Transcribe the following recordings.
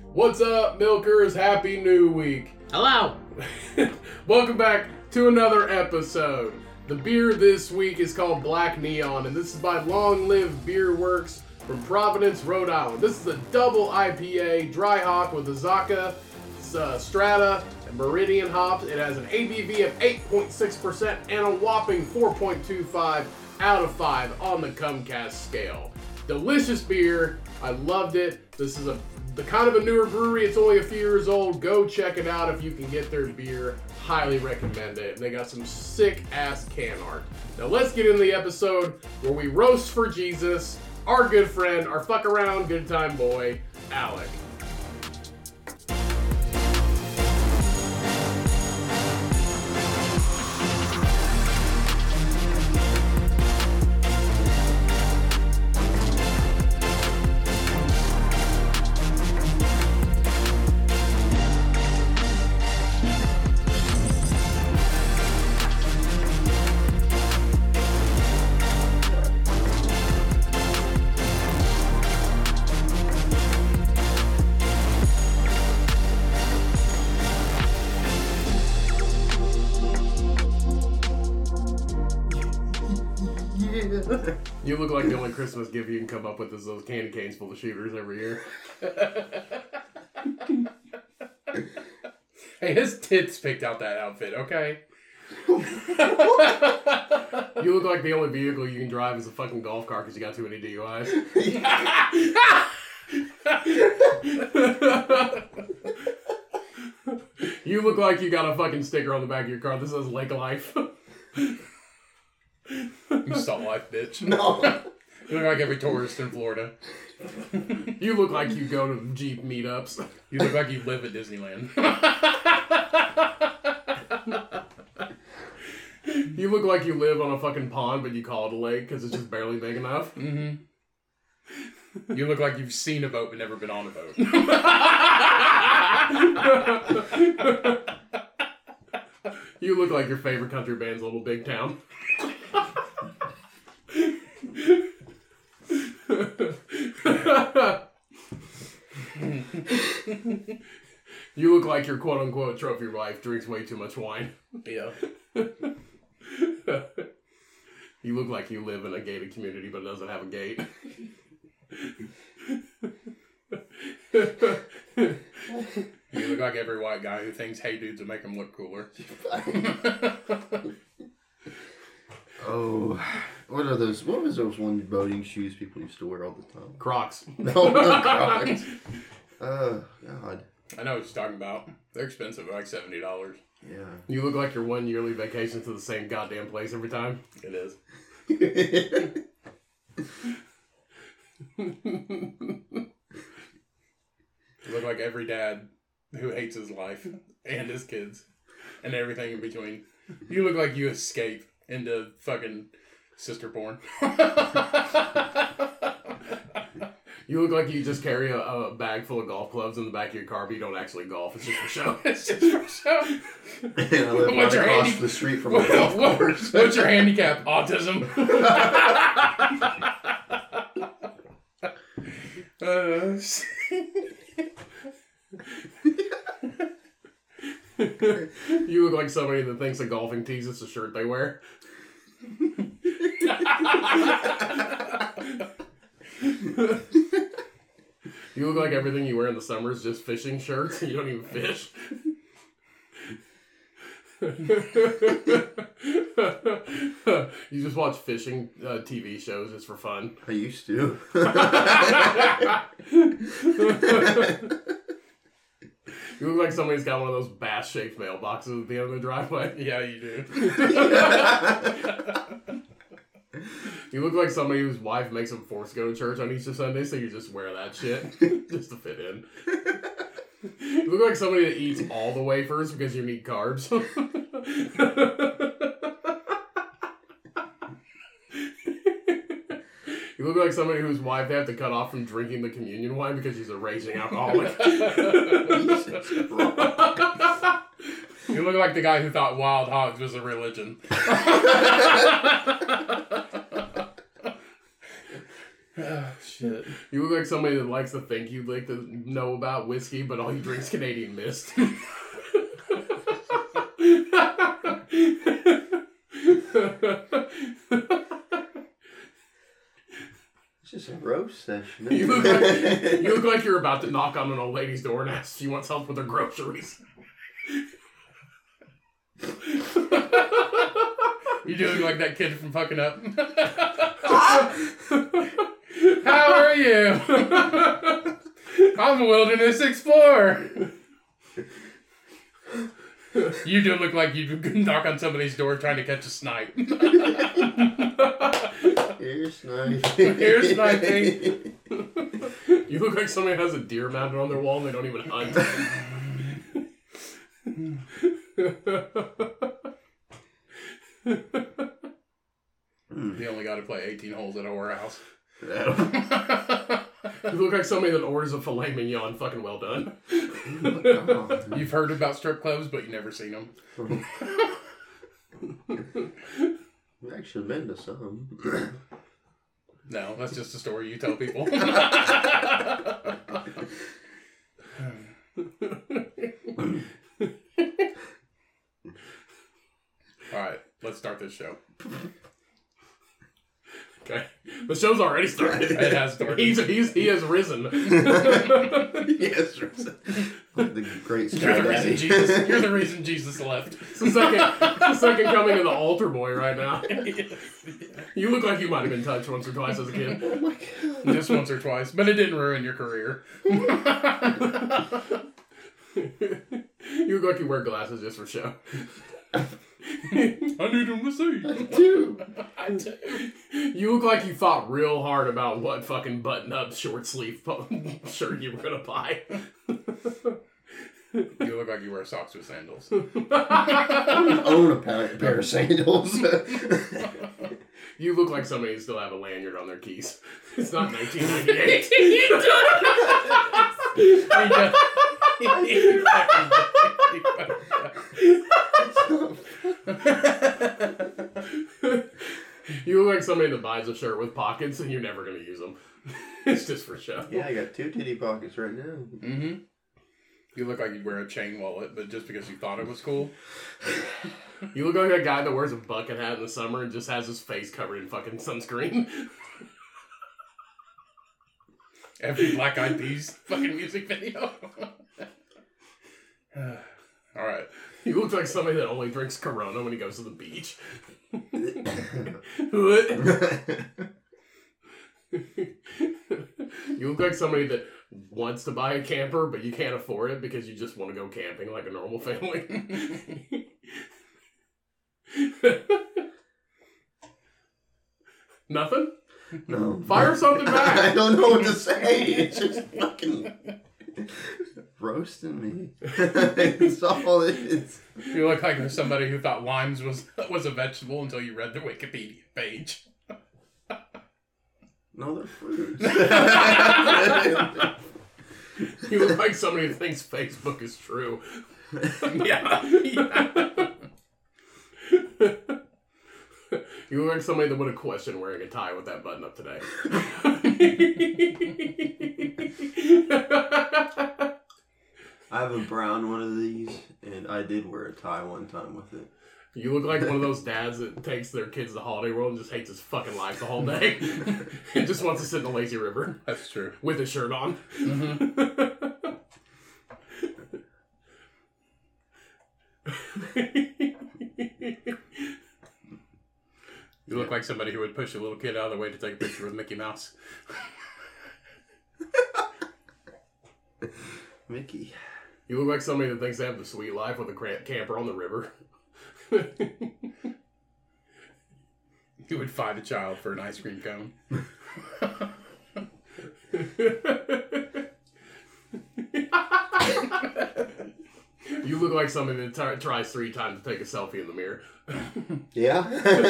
What's up, milkers? Happy New Week. Hello. Welcome back to another episode. The beer this week is called Black Neon, and this is by Long Live Beer Works from Providence, Rhode Island. This is a double IPA, dry hop with Azacca, Strata, and Meridian hops. It has an ABV of 8.6% and a whopping 4.25 out of 5 on the Cumcast scale. Delicious beer. I loved it. This is the kind of a newer brewery. It's only a few years old. Go check it out if you can get their beer. Highly recommend it. And they got some sick ass can art. Now let's get into the episode where we roast for Jesus, our good friend, our fuck around good time boy, Alec. You look like the only Christmas gift you can come up with is those candy canes full of shooters every year. Hey, his tits picked out that outfit, okay? You look like the only vehicle you can drive is a fucking golf cart because you got too many DUIs. You look like you got a fucking sticker on the back of your car that says Lake Life. You Salt Life, bitch. No. You look like every tourist in Florida. You look like you go to Jeep meetups. You look like you live at Disneyland. You look like you live on a fucking pond, but you call it a lake because it's just barely big enough. Mm-hmm. You look like you've seen a boat but never been on a boat. You look like your favorite country band's Little Big Town. You look like your quote-unquote trophy wife drinks way too much wine. Yeah. You look like you live in a gated community but doesn't have a gate. You look like every white guy who thinks hey dudes will make him look cooler. Oh, what are those? What was those one boating shoes people used to wear all the time? Crocs. No, no Crocs. Oh God. I know what you're talking about. They're expensive, like $70. Yeah. You look like your one yearly vacation to the same goddamn place every time. It is. You look like every dad who hates his life and his kids and everything in between. You look like you escape into fucking sister porn. You look like you just carry a bag full of golf clubs in the back of your car, but you don't actually golf. It's just for show. It's just for show. And I live right across the street from a golf course. What's your handicap? Autism. You look like somebody that thinks a golfing tee's just a shirt they wear. You look like everything you wear in the summer is just fishing shirts and you don't even fish. You just watch fishing TV shows just for fun. I used to. You look like somebody's got one of those bass-shaped mailboxes at the end of the driveway. Yeah, you do. You look like somebody whose wife makes them force go to church on Easter Sunday, so you just wear that shit just to fit in. You look like somebody that eats all the wafers because you need carbs. You look like somebody whose wife they have to cut off from drinking the communion wine because she's a raging alcoholic. You look like the guy who thought wild hogs was a religion. Oh, shit. You look like somebody that likes to think you'd like to know about whiskey, but all you drink is Canadian Mist. It's just a roast session. You look like you're about to knock on an old lady's door and ask if she wants help with her groceries. You doing like that kid from Fucking Up? How are you? I'm a wilderness explorer. You do look like you knock on somebody's door trying to catch a snipe. Here's sniping. Here's sniping. You look like somebody has a deer mounted on their wall and they don't even hunt. You only got to play 18 holes at a whorehouse. You look like somebody that orders a filet mignon. Fucking well done. You've heard about strip clubs, but you've never seen them. I've actually been to some. No, that's just a story you tell people. Alright, let's start this show. Okay. The show's already started. It has started. He has risen. Yes, like the great You're the reason skydiving. You're the reason Jesus left. It's the second coming of the altar boy right now. You look like you might have been touched once or twice as a kid. Oh my god. Just once or twice, but it didn't ruin your career. You look like you wear glasses just for show. I need him to see. Dude. I do. You look like you thought real hard about what fucking button-up short sleeve shirt you were gonna buy. You look like you wear socks with sandals. I don't own a pair of sandals. You look like somebody who still have a lanyard on their keys. It's not 1998. You look like somebody that buys a shirt with pockets and you're never going to use them. It's just for show. Yeah, I got 2 titty pockets right now. Mm-hmm. You look like you'd wear a chain wallet, but just because you thought it was cool. You look like a guy that wears a bucket hat in the summer and just has his face covered in fucking sunscreen. Every Black Eyed Peas fucking music video. Alright. He looks like somebody that only drinks Corona when he goes to the beach. You look like somebody that wants to buy a camper, but you can't afford it because you just want to go camping like a normal family. Nothing? No. Fire something back. I don't know what to say. It's just fucking roasting me. That's all it is. You look like somebody who thought limes was a vegetable until you read the Wikipedia page. No, they're fruits. You look like somebody who thinks Facebook is true. Yeah. You look like somebody that would have questioned wearing a tie with that button up today. I have a brown one of these, and I did wear a tie one time with it. You look like one of those dads that takes their kids to Holiday World and just hates his fucking life the whole day. And just wants to sit in the lazy river. That's true. With his shirt on. Mm-hmm. You look like somebody who would push a little kid out of the way to take a picture with Mickey Mouse. Mickey. You look like somebody that thinks they have the sweet life with a camper on the river. You would fight a child for an ice cream cone. You look like somebody that tries 3 times to take a selfie in the mirror. Yeah.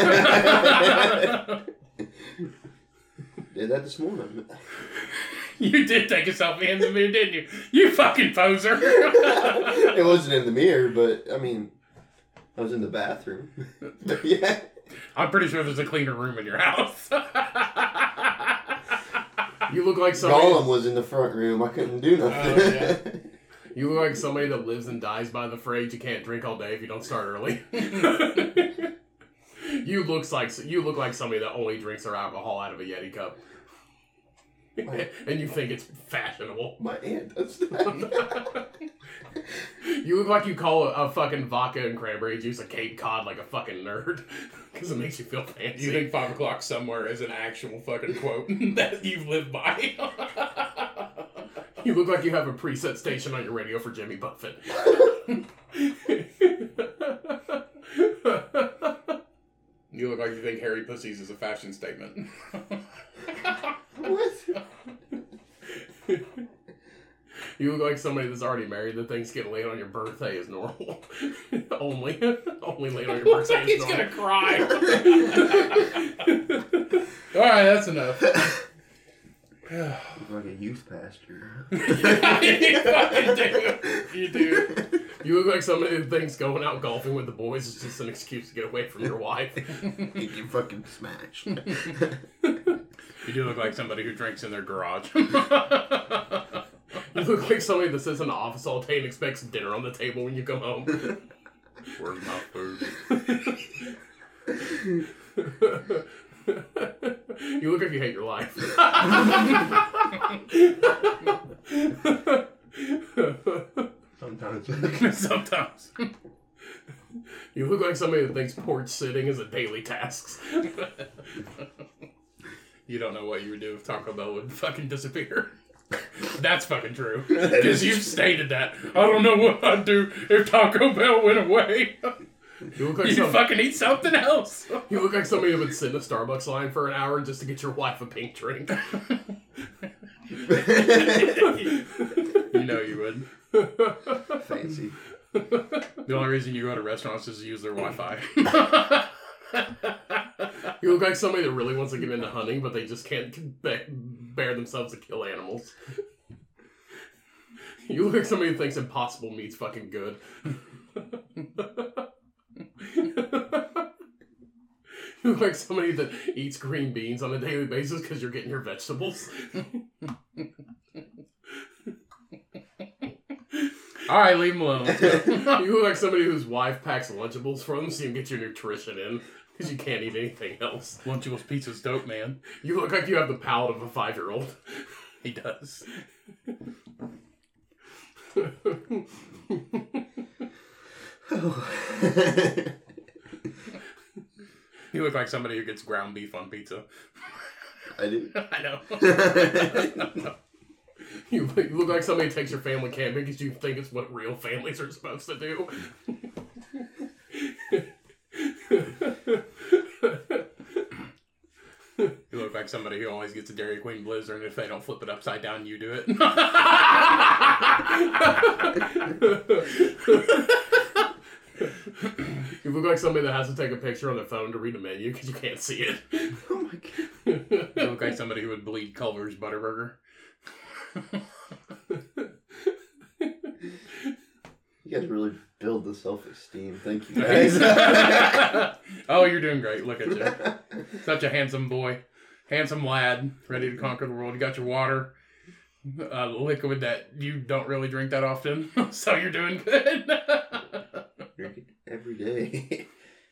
Did that this morning. You did take a selfie in the mirror, didn't you? You fucking poser. It wasn't in the mirror, but, I mean, I was in the bathroom. Yeah. I'm pretty sure there's a cleaner room in your house. You look like somebody. Gollum was in the front room. I couldn't do nothing. Oh, yeah. You look like somebody that lives and dies by the phrase "you can't drink all day if you don't start early." You look like somebody that only drinks their alcohol out of a Yeti cup, and you think it's fashionable. My aunt does that. You look like you call a fucking vodka and cranberry juice a Cape Cod like a fucking nerd, because it makes you feel fancy. You think 5 o'clock somewhere is an actual fucking quote that you've lived by? You look like you have a preset station on your radio for Jimmy Buffett. You look like you think hairy pussies is a fashion statement. What? You look like somebody that's already married that thinks getting laid on your birthday is normal. only laid on your birthday is He's normal. gonna cry. Alright, that's enough. Look like a youth pastor. You fucking do. You do. You look like somebody who thinks going out golfing with the boys is just an excuse to get away from your wife. You get fucking smashed. You do look like somebody who drinks in their garage. You look like somebody that sits in the office all day and expects dinner on the table when you come home. Where's my food? You look like you hate your life. Sometimes. Sometimes. You look like somebody that thinks porch sitting is a daily task. You don't know what you would do if Taco Bell would fucking disappear. That's fucking true. Because you've stated that. I don't know what I'd do if Taco Bell went away. You look like You fucking eat something else. You look like somebody who would sit in a Starbucks line for an hour just to get your wife a pink drink. You know you would. Fancy. The only reason you go to restaurants is to use their Wi-Fi. You look like somebody that really wants to get into hunting, but they just can't bear themselves to kill animals. You look like somebody who thinks Impossible Meat's fucking good. You look like somebody that eats green beans on a daily basis because you're getting your vegetables. Alright, leave him alone. You look like somebody whose wife packs Lunchables for them so you can get your nutrition in. Because you can't eat anything else. Lunchables pizza's dope, man. You look like you have the palate of a 5-year-old. He does. You look like somebody who gets ground beef on pizza. I do. I know. You look like somebody takes your family camping because you think it's what real families are supposed to do. You look like somebody who always gets a Dairy Queen Blizzard, and if they don't flip it upside down, you do it. You look like somebody that has to take a picture on their phone to read a menu because you can't see it. Oh my god. You look like somebody who would bleed Culver's Butterburger. You guys really build the self-esteem. Thank you guys. Oh, you're doing great. Look at you. Such a handsome boy. Handsome lad. Ready to conquer the world. You got your water. Liquid that you don't really drink that often. So you're doing good. Drink it every day.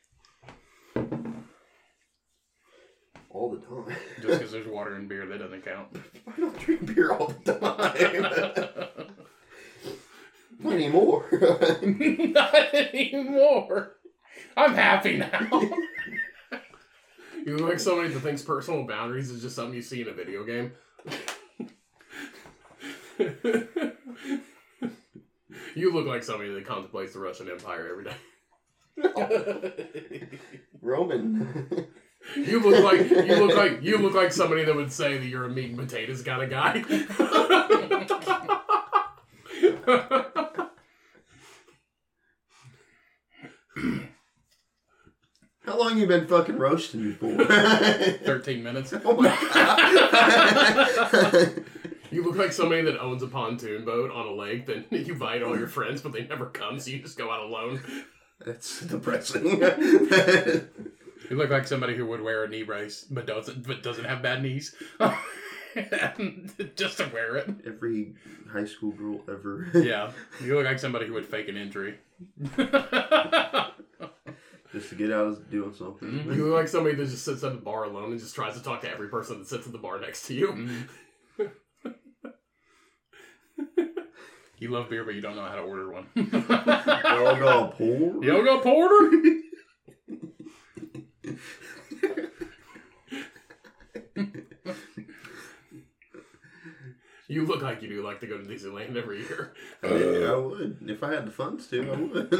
All the time. Just because there's water and beer, that doesn't count. I don't drink beer all the time. Not anymore. Not anymore. I'm happy now. You look like somebody that thinks personal boundaries is just something you see in a video game. You look like somebody that contemplates the Russian Empire every day. Roman. You look like somebody that would say that you're a meat and potatoes kind of guy. How long you been fucking roasting me for? 13 minutes. Oh my god. You look like somebody that owns a pontoon boat on a lake that you invite all your friends, but they never come, so you just go out alone. That's depressing. You look like somebody who would wear a knee brace, but doesn't have bad knees. Just to wear it. Every high school girl ever. Yeah. You look like somebody who would fake an injury. Just to get out of doing something. Mm-hmm. You look like somebody that just sits at the bar alone and just tries to talk to every person that sits at the bar next to you. Mm-hmm. You love beer, but you don't know how to order one. Yoga pour. Yoga porter? You look like you do like to go to Disneyland every year. Yeah, I would. If I had the funds to, I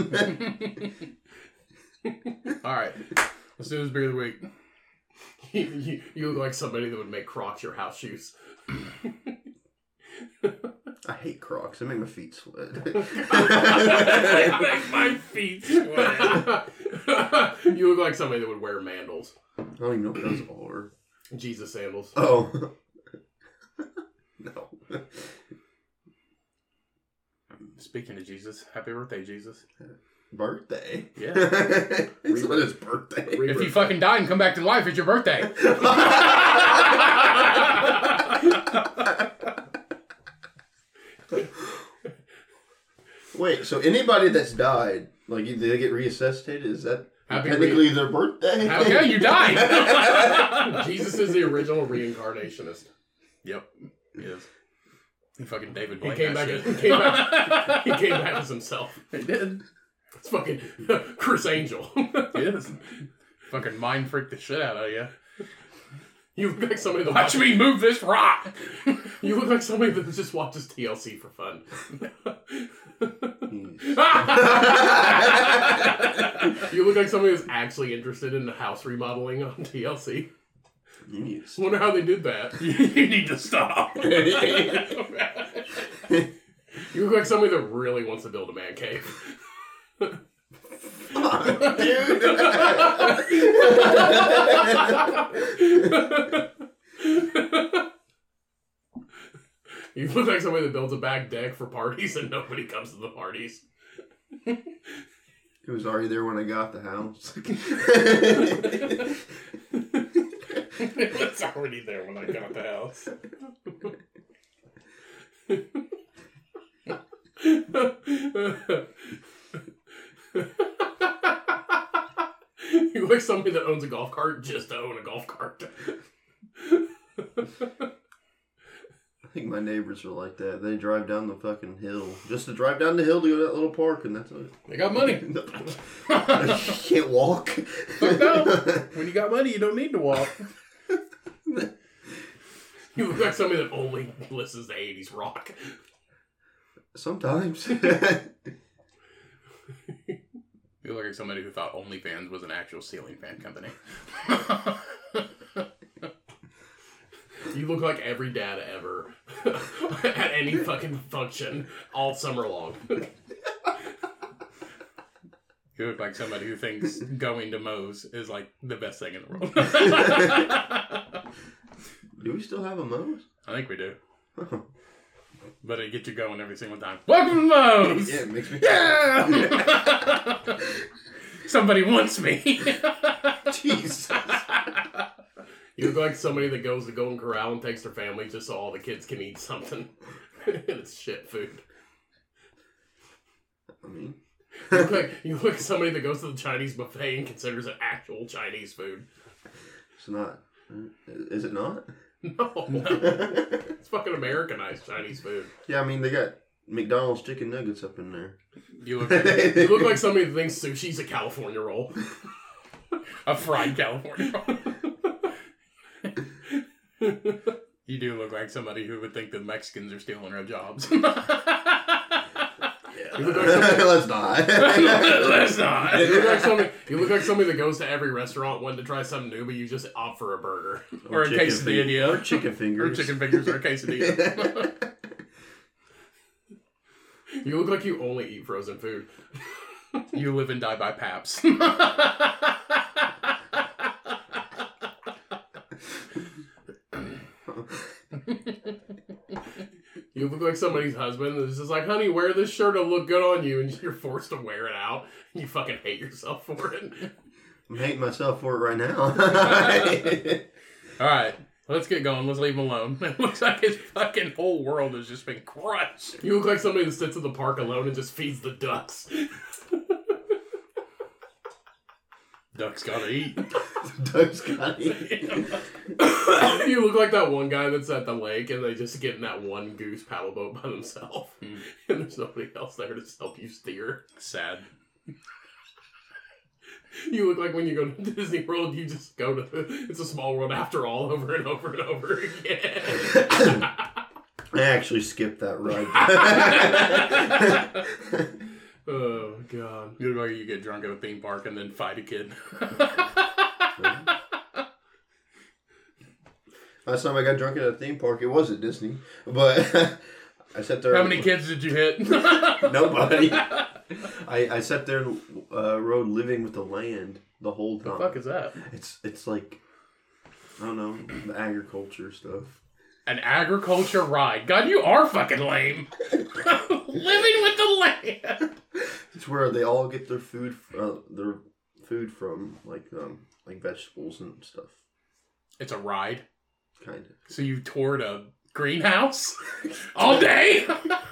would. Alright. Let's do this beer of the week. You look like somebody that would make Crocs your house shoes. I hate Crocs. They make my feet sweat. They make my feet sweat. You look like somebody that would wear mandals. I don't even know what those are. Jesus sandals. Oh. No. Speaking of Jesus, happy birthday, Jesus. Birthday? Yeah. It's not his birthday. If you fucking die and come back to life, it's your birthday. Wait, so anybody that's died, like, they get resuscitated? Is that technically their birthday? Okay, you died. Jesus is the original reincarnationist. Yep. He is. He fucking David He Blaine came that back. shit. He came back as himself. He did. It's fucking Chris Angel. He is. Fucking mind freaked the shit out of you. You look like somebody that Watch me move this rock. You look like somebody that just watches TLC for fun. You look like somebody who's actually interested in the house remodeling on TLC. Yes. Wonder how they did that. You need to stop. You look like somebody that really wants to build a man cave. You look like somebody that builds a back deck for parties and nobody comes to the parties. It was already there when I got the house. It's already there when I got the house. You look like somebody that owns a golf cart just to own a golf cart. I think my neighbors are like that. They drive down the fucking hill. Just to drive down the hill to go to that little park, and that's it. They got money. You can't walk. Fuck no. When you got money, you don't need to walk. You look like somebody that only listens to 80s rock. Sometimes. You look like somebody who thought OnlyFans was an actual ceiling fan company. You look like every dad ever at any fucking function all summer long. You look like somebody who thinks going to Moe's is like the best thing in the world. Do we still have a Moe's? I think we do. But it gets you going every single time. Welcome to Moe's! Yeah, it makes me... Yeah! Somebody wants me. Jesus. You look like somebody that goes to Golden Corral and takes their family just so all the kids can eat something. And it's shit food. I mean... You look like somebody that goes to the Chinese buffet and considers it actual Chinese food. It's not... Is it not? No. It's fucking Americanized Chinese food. Yeah, I mean, they got McDonald's chicken nuggets up in there. You look You look like somebody that thinks sushi's a California roll. a fried California roll. You do look like somebody who would think that Mexicans are stealing our jobs. You look like somebody, Let's not. Let's not. you look like somebody that goes to every restaurant wanting to try something new, but you just opt for a burger. Or a quesadilla. Or chicken fingers. Or chicken fingers or a quesadilla. You look like you only eat frozen food. You live and die by Paps. You look like somebody's husband that's just like, honey, wear this shirt, it'll look good on you, and you're forced to wear it out, and you fucking hate yourself for it. I'm hating myself for it right now. Alright. Let's get going. Let's leave him alone. It looks like his fucking whole world has just been crushed. You look like somebody that sits in the park alone and just feeds the ducks. Ducks gotta eat. Ducks gotta eat. You look like that one guy that's at the lake and they just get in that one goose paddle boat by themselves. And there's nobody else there to help you steer. Sad. You look like when you go to Disney World, you just go to It's a Small World After All over and over and over again. I actually skipped that ride. Oh, God. You look like you get drunk at a theme park and then fight a kid. Last time I got drunk at a theme park, it was at Disney. But I sat there. How many kids did you hit? Nobody. I sat there and rode Living with the Land the whole time. The fuck is that? It's like, I don't know, the agriculture stuff. An agriculture ride. God, you are fucking lame. Living with the land. It's where they all get their food from, like vegetables and stuff. It's a ride. Kind of. So you toured a greenhouse all day?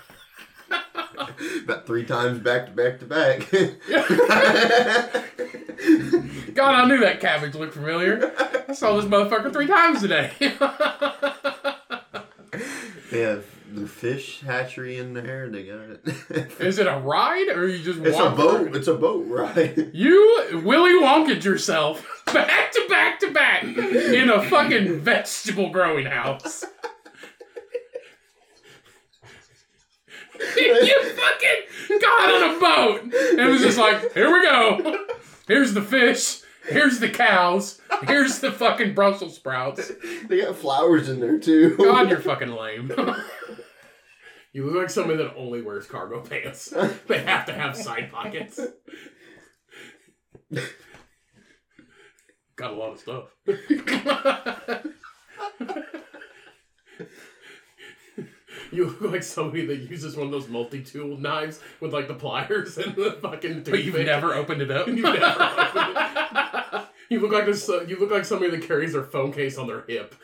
About 3 times back to back to back. God, I knew that cabbage looked familiar. I saw this motherfucker 3 times today. They have the fish hatchery in there. They got it. Is it a ride or you just It's a walk boat. through? It's a boat ride. You Willy Wonka'd yourself back to back to back in a fucking vegetable growing house. You fucking got on a boat and was just like, here we go. Here's the fish. Here's the cows. Here's the fucking Brussels sprouts. They got flowers in there too. God, you're fucking lame. You look like somebody that only wears cargo pants. They have to have side pockets. Got a lot of stuff. You look like somebody that uses one of those multi-tool knives with like the pliers and the fucking But you've never opened it up. You've never opened it. You look like this. You look like somebody that carries their phone case on their hip.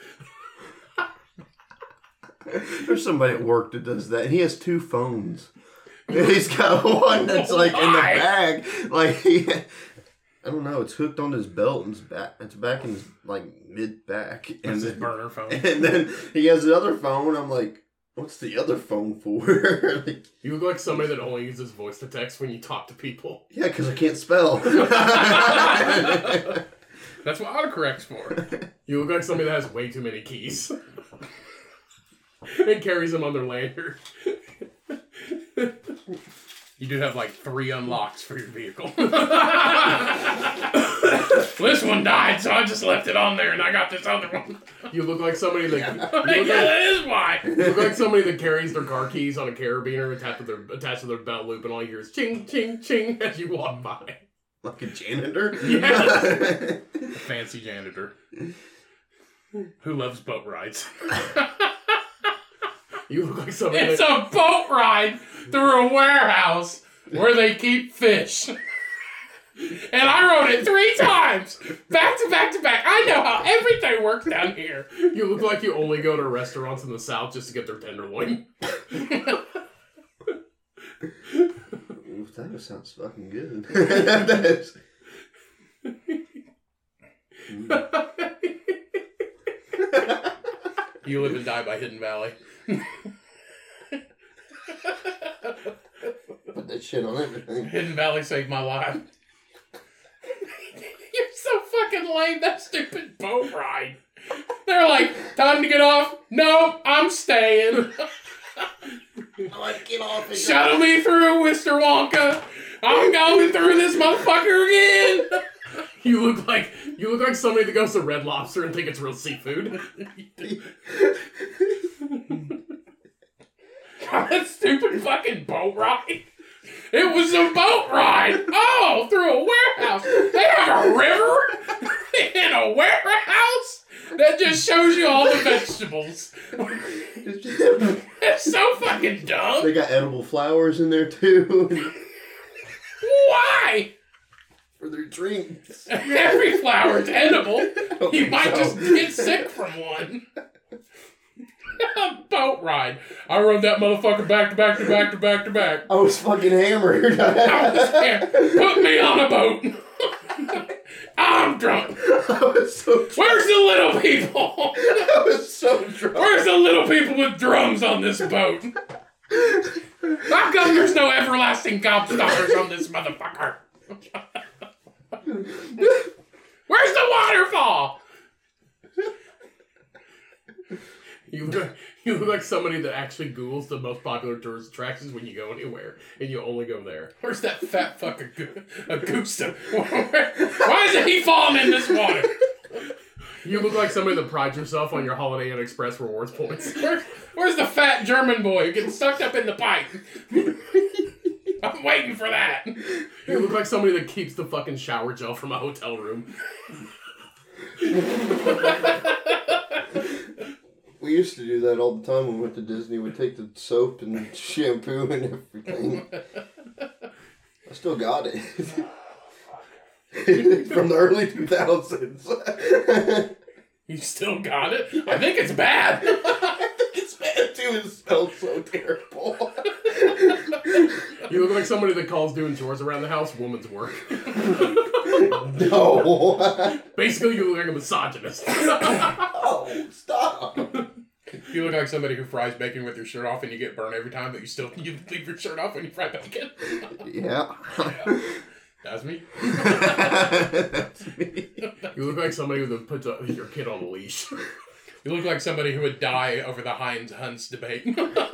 There's somebody at work that does that. He has 2 phones. He's got one that's like in the bag. Like I don't know. It's hooked on his belt and it's back in his like mid back. And That's his burner phone. And then he has the other phone. I'm like, what's the other phone for? Like, You look like somebody that only uses voice to text when you talk to people. yeah, because I can't spell. That's what autocorrect's for. You look like somebody that has way too many keys. And carries them on their lanyard. You do have like 3 unlocks for your vehicle. This one died, so I just left it on there, and I got this other one. You look like somebody that That is why. you look like somebody that carries their car keys on a carabiner attached to their belt loop, and all you hear is ching, ching, ching as you walk by. Like a janitor? Yes. A fancy janitor who loves boat rides. You look like somebody It's a boat ride through a warehouse where they keep fish. And I rode it 3 times, back to back to back. I know how everything works down here. You look like you only go to restaurants in the South just to get their tenderloin. That sounds fucking good. That is. You live and die by Hidden Valley. Put that shit on everything. Hidden Valley saved my life. You're so fucking lame, that stupid boat ride. They're like, time to get off. No, I'm staying. I want to get off. Shuttle me through, Mr. Wonka. I'm going through this motherfucker again. You look like somebody that goes to Red Lobster and think it's real seafood. That stupid fucking boat ride. It was a boat ride. Oh, through a warehouse. They have a river in a warehouse that just shows you all the vegetables. It's so fucking dumb. They got edible flowers in there too. Why? For their drinks. Every flower's edible. You think might so. just get sick from one. A boat ride. I rode that motherfucker back to back to back to back to back. I was fucking hammered. I was there. Put me on a boat. I'm drunk. I was so drunk. Where's the little people? I was so drunk. Where's the little people with drums on this boat? How come there's no everlasting gobstoppers on this motherfucker? Where's the waterfall? You look like somebody that actually Googles the most popular tourist attractions when you go anywhere, and you only go there. Where's that fat fucker Augusta? Why isn't he falling in this water? You look like somebody that prides yourself on your Holiday Inn Express rewards points. Where's the fat German boy getting sucked up in the pipe? I'm waiting for that. You look like somebody that keeps the fucking shower gel from a hotel room. We used to do that all the time when we went to Disney. We'd take the soap and shampoo and everything. I still got it. From the early 2000s. You still got it? I think it's bad. It's bad too. It smells so terrible. You look like somebody that calls doing chores around the house woman's work. No. Basically, you look like a misogynist. Oh, stop. You look like somebody who fries bacon with your shirt off and you get burned every time, but you leave your shirt off when you fry bacon. Yeah. That's me. That's me. You look like somebody that puts your kid on a leash. You look like somebody who would die over the Heinz-Hunts debate.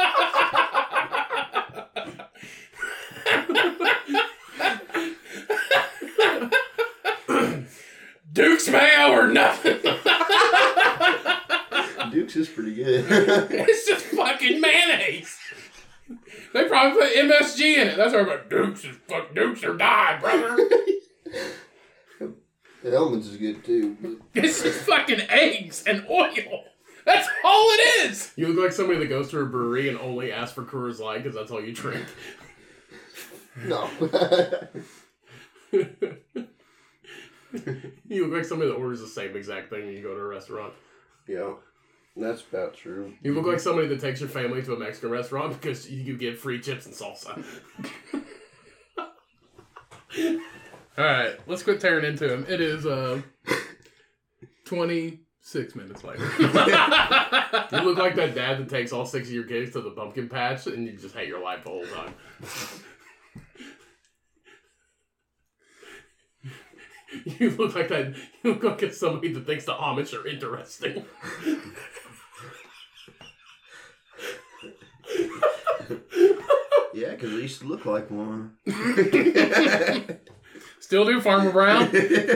Duke's mayo or nothing. Duke's is pretty good. It's just fucking mayonnaise. They probably put MSG in it. That's why I'm like, Duke's or die, brother. The Hellman's is good too. But... It's just fucking eggs and oil. That's all it is. You look like somebody that goes to a brewery and only asks for Coors Light because that's all you drink. No. You look like somebody that orders the same exact thing when you go to a restaurant. Yeah. That's about true. You look like somebody that takes your family to a Mexican restaurant because you get free chips and salsa. Alright, let's quit tearing into him. It is 26 minutes later. You look like that dad that takes all 6 of your kids to the pumpkin patch and you just hate your life the whole time. You look like that. You look like somebody that thinks the Amish are interesting. Yeah, because I used to look like one. Still do, Farmer Brown?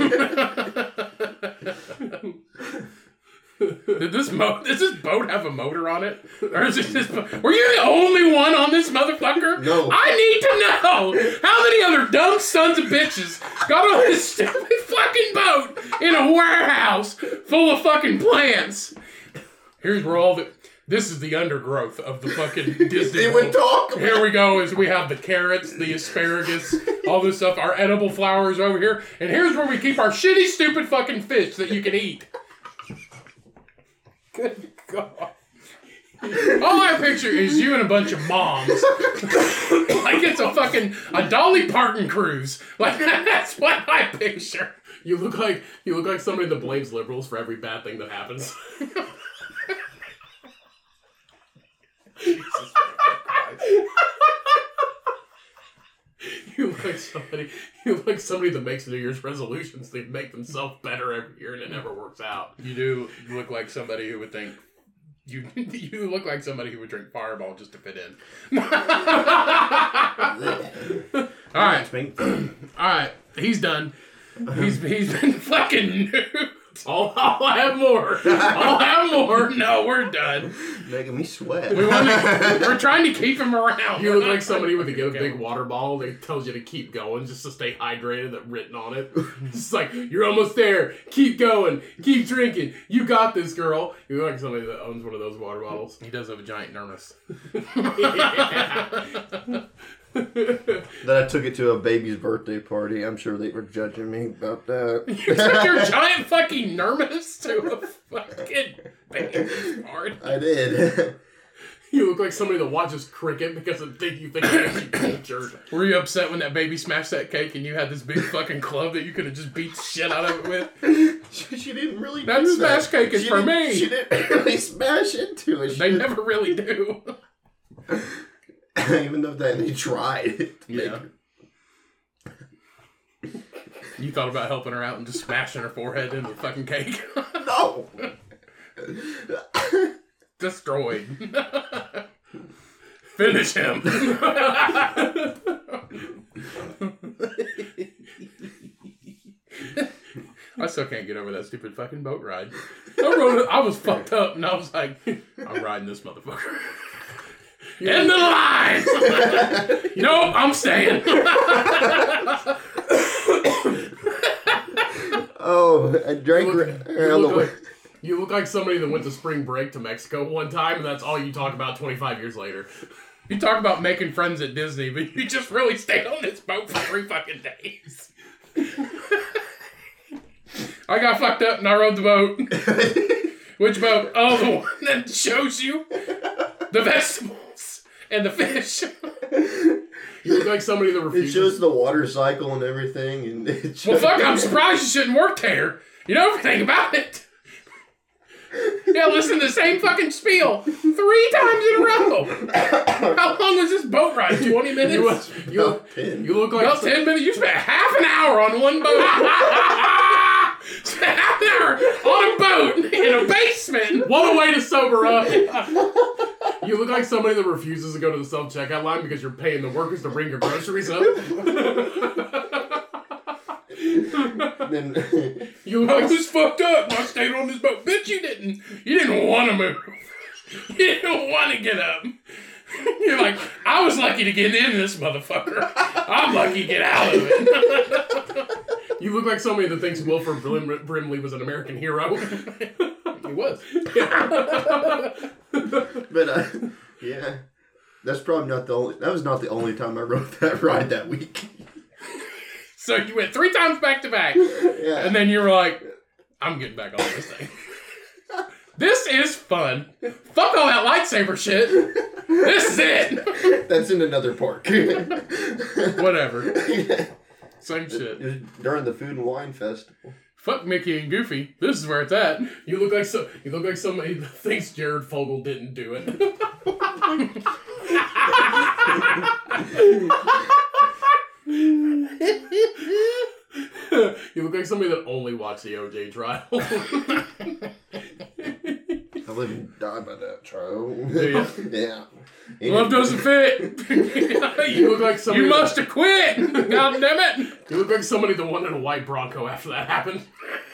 Does this boat have a motor on it? Or is it just... Were you the only one on this motherfucker? No. I need to know how many other dumb sons of bitches got on this stupid fucking boat in a warehouse full of fucking plants. Here's where all the... This is the undergrowth of the fucking Disney They would talk. Here we go, is we have the carrots, the asparagus, all this stuff, our edible flowers over here, and here's where we keep our shitty, stupid fucking fish that you can eat. Good God. All I picture is you and a bunch of moms. Like it's a Dolly Parton cruise. Like that's what I picture. You look like somebody that blames liberals for every bad thing that happens. Jesus Christ. You look like somebody that makes New Year's resolutions. They make themselves better every year and it never works out. You do look like somebody who would think you look like somebody who would drink Fireball just to fit in. All right, he's done. He's been fucking nude. I'll have more. I'll have more. No, we're done. Making me sweat. We're trying to keep him around. You look like somebody with a big water bottle that tells you to keep going just to stay hydrated, that written on it. Just like, you're almost there. Keep going. Keep drinking. You got this, girl. You look like somebody that owns one of those water bottles. He does have a giant Nermus. Then I took it to a baby's birthday party. I'm sure they were judging me about that. You took your giant fucking Nermus to a fucking baby's party. I did. You look like somebody that watches cricket because you think it makes you cultured. Were you upset when that baby smashed that cake and you had this big fucking club that you could have just beat the shit out of it with? She didn't really That do smash that. cake is She for didn't- me. She didn't really smash into it. They never really do. Even though they tried. Yeah. You thought about helping her out and just smashing her forehead into the fucking cake. No! Destroyed. Finish him. I still can't get over that stupid fucking boat ride. I was fucked up and I was like, I'm riding this motherfucker. End of the line! Nope, I'm staying. Oh, I drank You look like somebody that went to spring break to Mexico one time, and that's all you talk about 25 years later. You talk about making friends at Disney, but you just really stayed on this boat for 3 fucking days. I got fucked up and I rode the boat. Which boat? Oh, the one that shows you the vegetables and the fish. You look like somebody that It refuses. shows the water cycle and everything. And it Well, shows, fuck, I'm surprised you shouldn't work there. You know everything about it. Yeah, listen to the same fucking spiel 3 times in a row. How long was this boat ride? 20 minutes? You look like About 10 minutes. You spent half an hour on one boat. Spent half an hour on a boat in a basement. What a way to sober up! You look like somebody that refuses to go to the self-checkout line because you're paying the workers to bring your groceries up. then, You look I like was fucked up. I stayed on this boat. Bitch, you didn't want to move. You didn't want to get up. You're like, I was lucky to get in this motherfucker. I'm lucky to get out of it. you look like somebody that thinks Wilford Brimley was an American hero. He was. but yeah, that's probably not the only. That was not the only time I rode that ride that week. So you went 3 times back to back. Yeah. And then you were like, I'm getting back on this thing. This is fun. Fuck all that lightsaber shit. This is it. That's in another park. Whatever. Same shit. It was during the Food and Wine Festival. Fuck Mickey and Goofy. This is where it's at. You look like somebody that thinks Jared Fogle didn't do it. You look like somebody that only watched the OJ trial. I live and die by that trial. Do you? Yeah. Love doesn't fit. You look like somebody. You must have quit. God damn it. You look like somebody that wanted a white Bronco after that happened.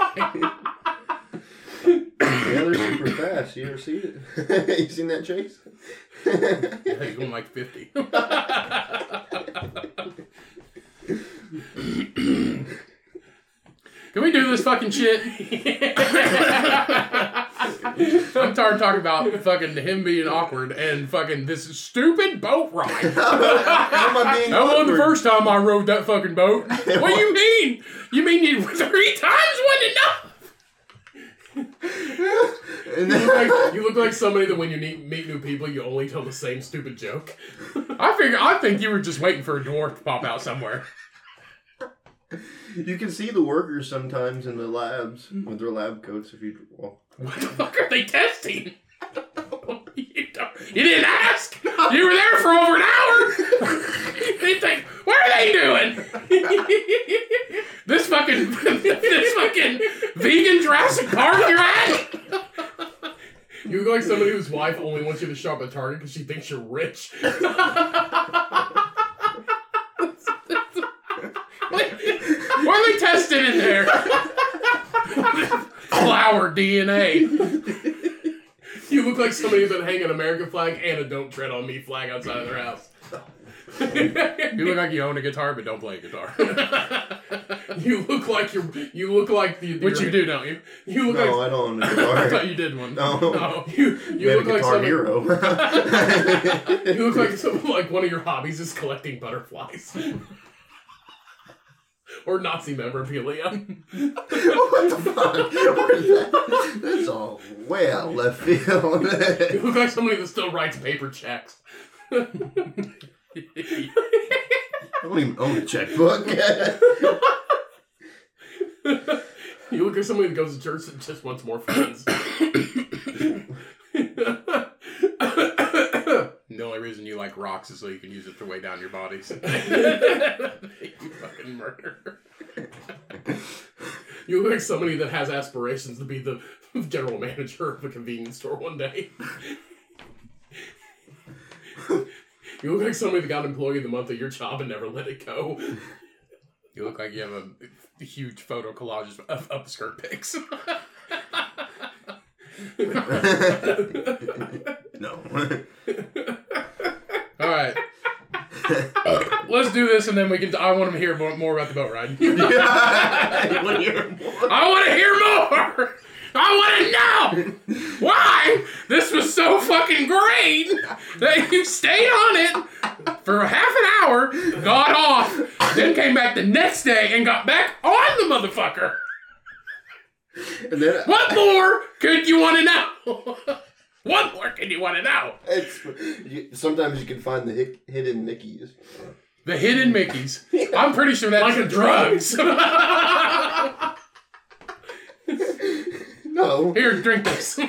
Yeah, they're super fast. You ever seen it? You seen that chase? Yeah, he's going like 50. Can we do this fucking shit? I'm tired of talking about fucking him being awkward and fucking this stupid boat ride. How am I being That wasn't the awkward? first time I rode that fucking boat. What do you mean? You mean you 3 times wasn't enough? And You look like somebody that when you meet new people, you only tell the same stupid joke. I think you were just waiting for a dwarf to pop out somewhere. you can see the workers sometimes in the labs with their lab coats if you walk. What the fuck are they testing? You didn't ask. You were there for over an hour. They think, what are they doing? This fucking vegan Jurassic Park you're at? You look like somebody whose wife only wants you to shop at Target because she thinks you're rich. What are they testing in there? Flower DNA. You look like somebody that hang an American flag and a "Don't Tread on Me" flag outside of their house. You look like you own a guitar, but don't play a guitar. You look like the Which you do, don't you? You look No, like I don't own a I guitar. thought you did one. No. you You look like Guitar somebody, Hero. you look like something like one of your hobbies is collecting butterflies. Or Nazi memorabilia. What the fuck? That's all way out left field. You look like somebody that still writes paper checks. I don't even own a checkbook. You look like somebody that goes to church and just wants more friends. The only reason you like rocks is so you can use it to weigh down your bodies. You fucking murderer. You look like somebody that has aspirations to be the general manager of a convenience store one day. You look like somebody that got employee of the month at your job and never let it go. You look like you have a huge photo collage of skirt pics. No. All right. Let's do this, and then we can. I want to hear more about the boat ride. You wanna hear more? I want to hear more. I want to know why this was so fucking great that you stayed on it for half an hour, got off, then came back the next day and got back on the motherfucker. And then What more could you want to know? What more could you want to know? sometimes you can find the hidden Mickeys. The hidden Mickeys. I'm pretty sure that's Like a drugs. No. Here, drink this.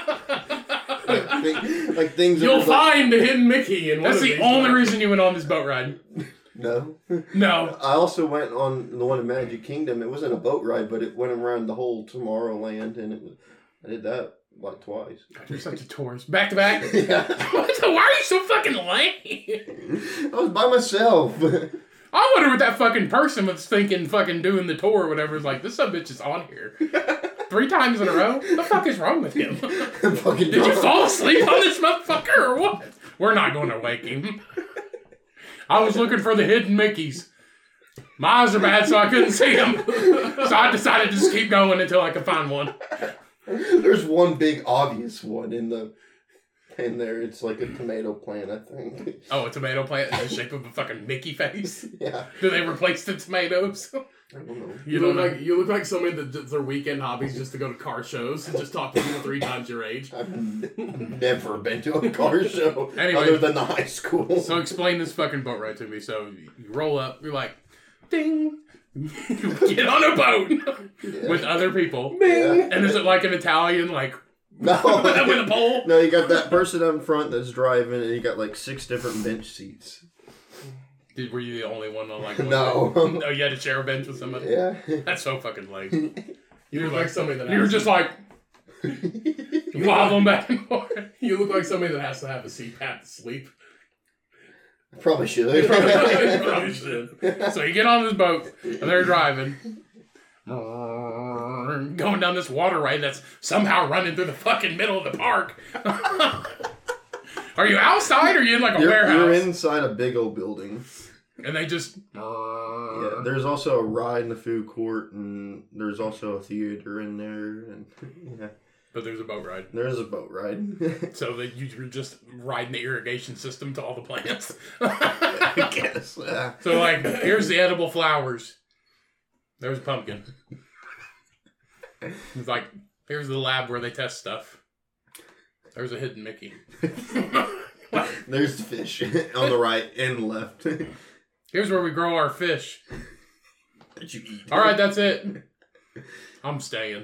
Like things. You'll that are find a hidden Mickey in one That's of the these only times. reason you went on this boat ride. No. No. I also went on the one in Magic Kingdom. It wasn't a boat ride, but it went around the whole Tomorrowland, and it was. I did that like twice. You're such a tourist. Back to back. Yeah. Why are you so fucking lame? I was by myself. I wonder what that fucking person was thinking fucking doing the tour or whatever. Is like, this bitch is on here 3 times in a row? What the fuck is wrong with him? Fucking Did you fall asleep on this motherfucker or what? We're not going to wake him. I was looking for the hidden Mickeys. My eyes are bad, so I couldn't see them. So I decided to just keep going until I could find one. There's one big obvious one in there. It's like a tomato plant, I think. Oh, a tomato plant in the shape of a fucking Mickey face? Yeah. Do they replace the tomatoes? I don't know. You look like somebody that their weekend hobbies just to go to car shows and just talk to people 3 times your age. I've never been to a car show Anyway. other than the high school. So explain this fucking boat ride to me. So you roll up, you're like, ding. You get on a boat with other people. Yeah. And is it like an Italian, like, No. with a pole? No, you got that person up front that's driving, and you got like 6 different bench seats. Were you the only one on like No. Oh, you had to share a bench with somebody? Yeah. That's so fucking lame. You look like somebody that You were has just like wobbling back and forth. you look like somebody that has to have a CPAP to sleep. Probably should. You probably should. So you get on this boat and they're driving. Going down this waterway that's somehow running through the fucking middle of the park. Are you outside or are you in like a warehouse? You're inside a big old building. And they just... Yeah, there's also a ride in the food court, and there's also a theater in there, and yeah, But there's a boat ride. there's a boat ride. So that you're just riding the irrigation system to all the plants. I guess. So like, here's the edible flowers. There's a pumpkin. It's like, here's the lab where they test stuff. There's a hidden Mickey. There's the fish on the right and left Here's where we grow our fish. that you eat. All right, that's it. I'm staying.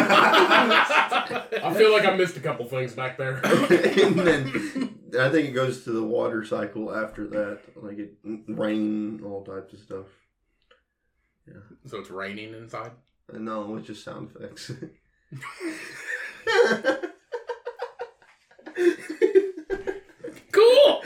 I feel like I missed a couple things back there. And then I think it goes to the water cycle after that, like it rain, all types of stuff. Yeah. So it's raining inside? No, it's just sound effects. Cool!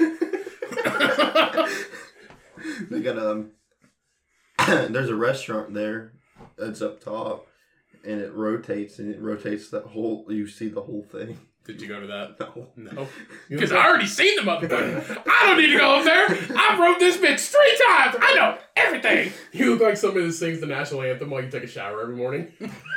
They got there's a restaurant there that's up top, and it rotates that whole. You see the whole thing. Did you go to that? No. No. Because I already seen the motherfucker. I don't need to go up there. I wrote this bitch 3 times. I know everything. You look like somebody that sings the national anthem while you take a shower every morning.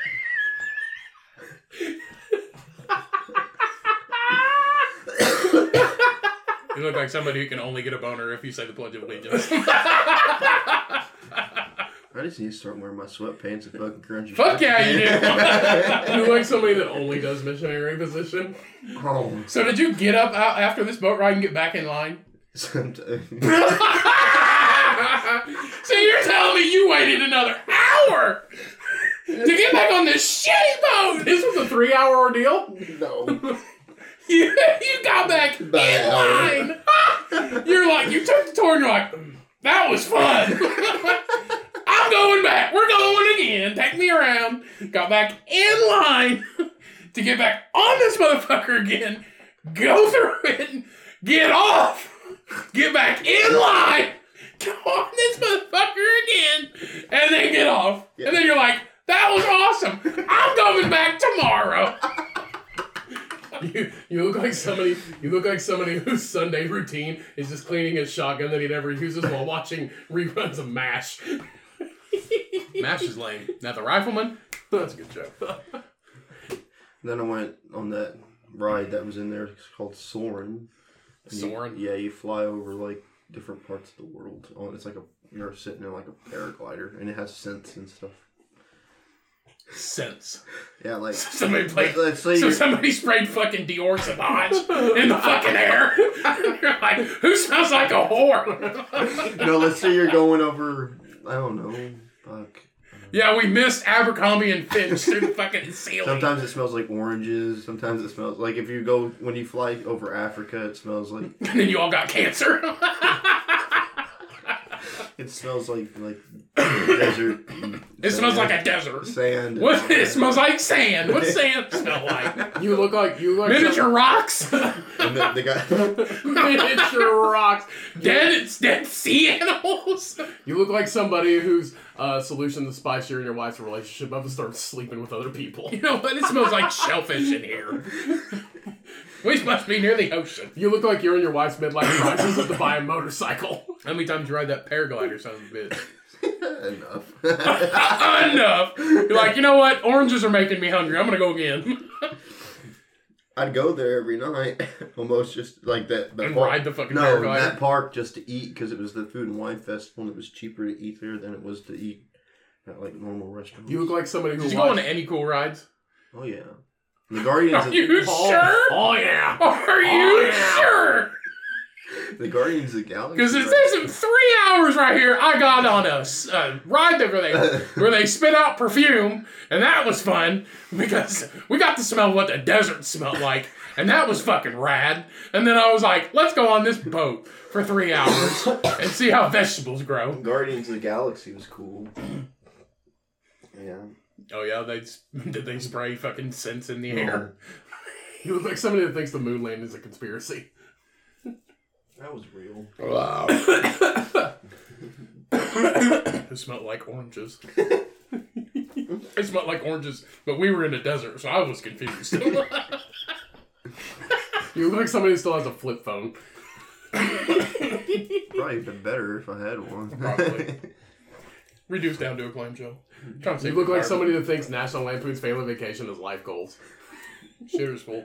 You look like somebody who can only get a boner if you say the Pledge of Allegiance. I just need to start wearing my sweatpants and fucking crunchy. Fuck yeah, you do. You look like somebody that only does missionary position. Oh, So did you get up out after this boat ride and get back in line? sometimes. So you're telling me you waited another hour to get back on this shitty boat? This was a 3-hour ordeal. No. You got back in line. You're like, you took the tour and you're like, that was fun. I'm going back. We're going again. Take me around. Got back in line to get back on this motherfucker again. Go through it. Get off. Get back in line. Go on this motherfucker again. And then get off. Yeah. And then you're like, that was awesome. I'm coming back tomorrow. You look like somebody. You look like somebody whose Sunday routine is just cleaning his shotgun that he never uses while watching reruns of MASH. MASH is lame. Now the rifleman, That's a good joke. Then I went on that ride that was in there. It's called Soarin'. Soarin'? Yeah, you fly over like different parts of the world. It's like you're sitting in like a paraglider, and it has scents and stuff. sense. Yeah, like Somebody played. let's say So you're- somebody sprayed fucking Dior Sauvage in the fucking air. You're like, who smells like a whore? let's say you're going over. I don't know. Fuck. Yeah, we missed Abercrombie and Finch through the fucking ceiling. Sometimes it smells like oranges. Sometimes it smells like if you go when you fly over Africa, it smells like And then you all got cancer. it smells like desert. It smells like a desert. Sand. What? It smells like sand. What's sand smell like? You look like Miniature rocks. And they got miniature rocks. Dead sea animals. You look like somebody whose solution to spice you and your wife's relationship up is start sleeping with other people. You know what? It smells like shellfish in here. We must be near the ocean. You look like you're in your wife's midlife crisis to buy a motorcycle. How many times you ride that paraglider, son of a bitch? enough. Enough. You're like, you know what? Oranges are making me hungry. I'm gonna go again. I'd go there every night, almost just like that. And park- ride the fucking no, paraglider. that park just to eat because it was the Food and Wine Festival and it was cheaper to eat there than it was to eat at like normal restaurants. You look like somebody who Did you go on any cool rides? Oh yeah, the Guardians. Are you sure? Oh yeah. Are you sure? The Guardians of the Galaxy. Because there's 3 hours right here. I got on a ride where they spit out perfume, and that was fun because we got to smell what the desert smelled like, and that was fucking rad. And then I was like, let's go on this boat for 3 hours and see how vegetables grow. Guardians of the Galaxy was cool. Yeah. Oh yeah, did they spray fucking scents in the air? You look like somebody that thinks the moon landing is a conspiracy. That was real. Wow. It smelled like oranges. It smelled like oranges, but we were in a desert, so I was confused. You look like somebody who still has a flip phone. Probably been better if I had one. Probably. Reduced down to a clamshell. Trying to You save look the like carbon. somebody that thinks National Lampoon's Family Vacation is life goals. Shitter's full.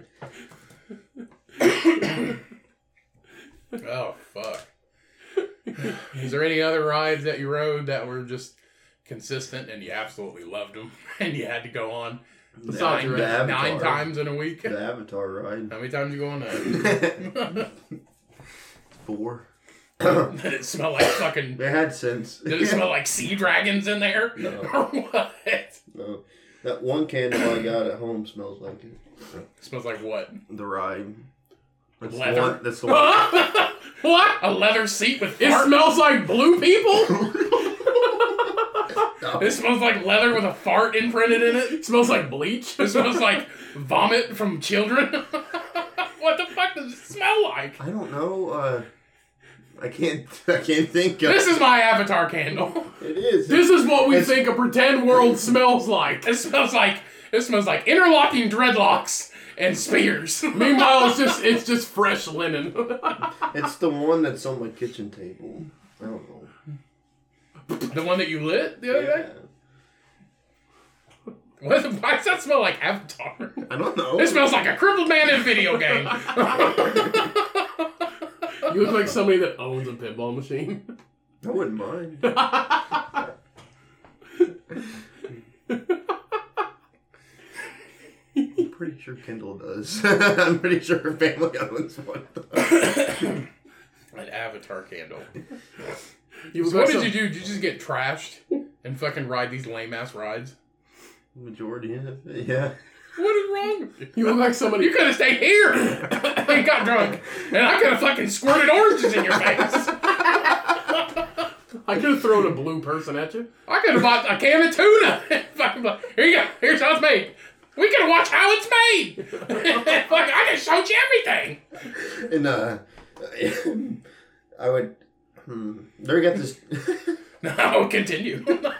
Oh, fuck. Is there any other rides that you rode that were just consistent and you absolutely loved them and you had to go on It's not true. The Avatar. 9 times in a week? The Avatar ride. How many times you go on that? 4. Did it smell like fucking... They had sense. Did it smell like sea dragons in there? No. Or what? It No. That one candle I got at home smells like it. smells like what? The ride. That's Leather? The one, that's the one. What? A leather seat with It fart? smells like blue people. It smells like leather with a fart imprinted in it? It smells like bleach. It smells like vomit from children? What the fuck does it smell like? I don't know. I can't think of This is my Avatar candle. It is. This is what we It's- think a pretend world smells like. It smells like interlocking dreadlocks and spears. Meanwhile, it's just fresh linen. It's the one that's on my kitchen table. I don't know. The one that you lit the other day? Why does that smell like Avatar? I don't know. It smells like a crippled man in a video game. You look like somebody that owns a pinball machine. I wouldn't mind. I'm pretty sure Kendall does. I'm pretty sure her family owns one. An Avatar candle. So What did you do? Did you just get trashed and fucking ride these lame ass rides? Majority of it, yeah. What is wrong with you? You look like somebody. You could have stayed here and got drunk, and I could have fucking squirted oranges in your face. I could have thrown a blue person at you. I could have bought a can of tuna. Fucking, here you go. Here's how it's made. We could have watched how it's made. Fuck, I just showed you everything. And I would. There we got this. No, continue.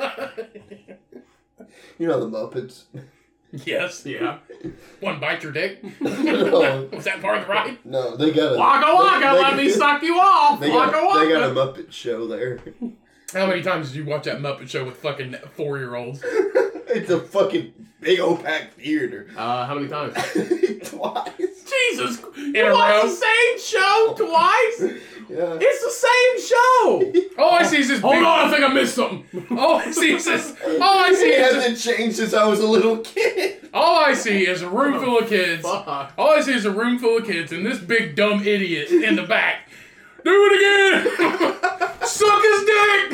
You know the Muppets. Yes. Yeah. One bite your dick. No, Was that part of the ride? no, they got a. Waka waka, let me suck you off. They Waka got, waka. they got a Muppet show there. How many times did you watch that Muppet Show with fucking 4-year-olds? It's a fucking big old packed theater. How many times? Twice. Jesus! In You a watch row? the same show twice? Yeah. It's the same show! All I see is this Hold big... on, I think I missed something. All I see is this... All I see It is... hasn't changed since I was a little kid. All I see is a room full of kids. Fuck. All I see is a room full of kids and this big dumb idiot in the back. Do it again! Suck his dick!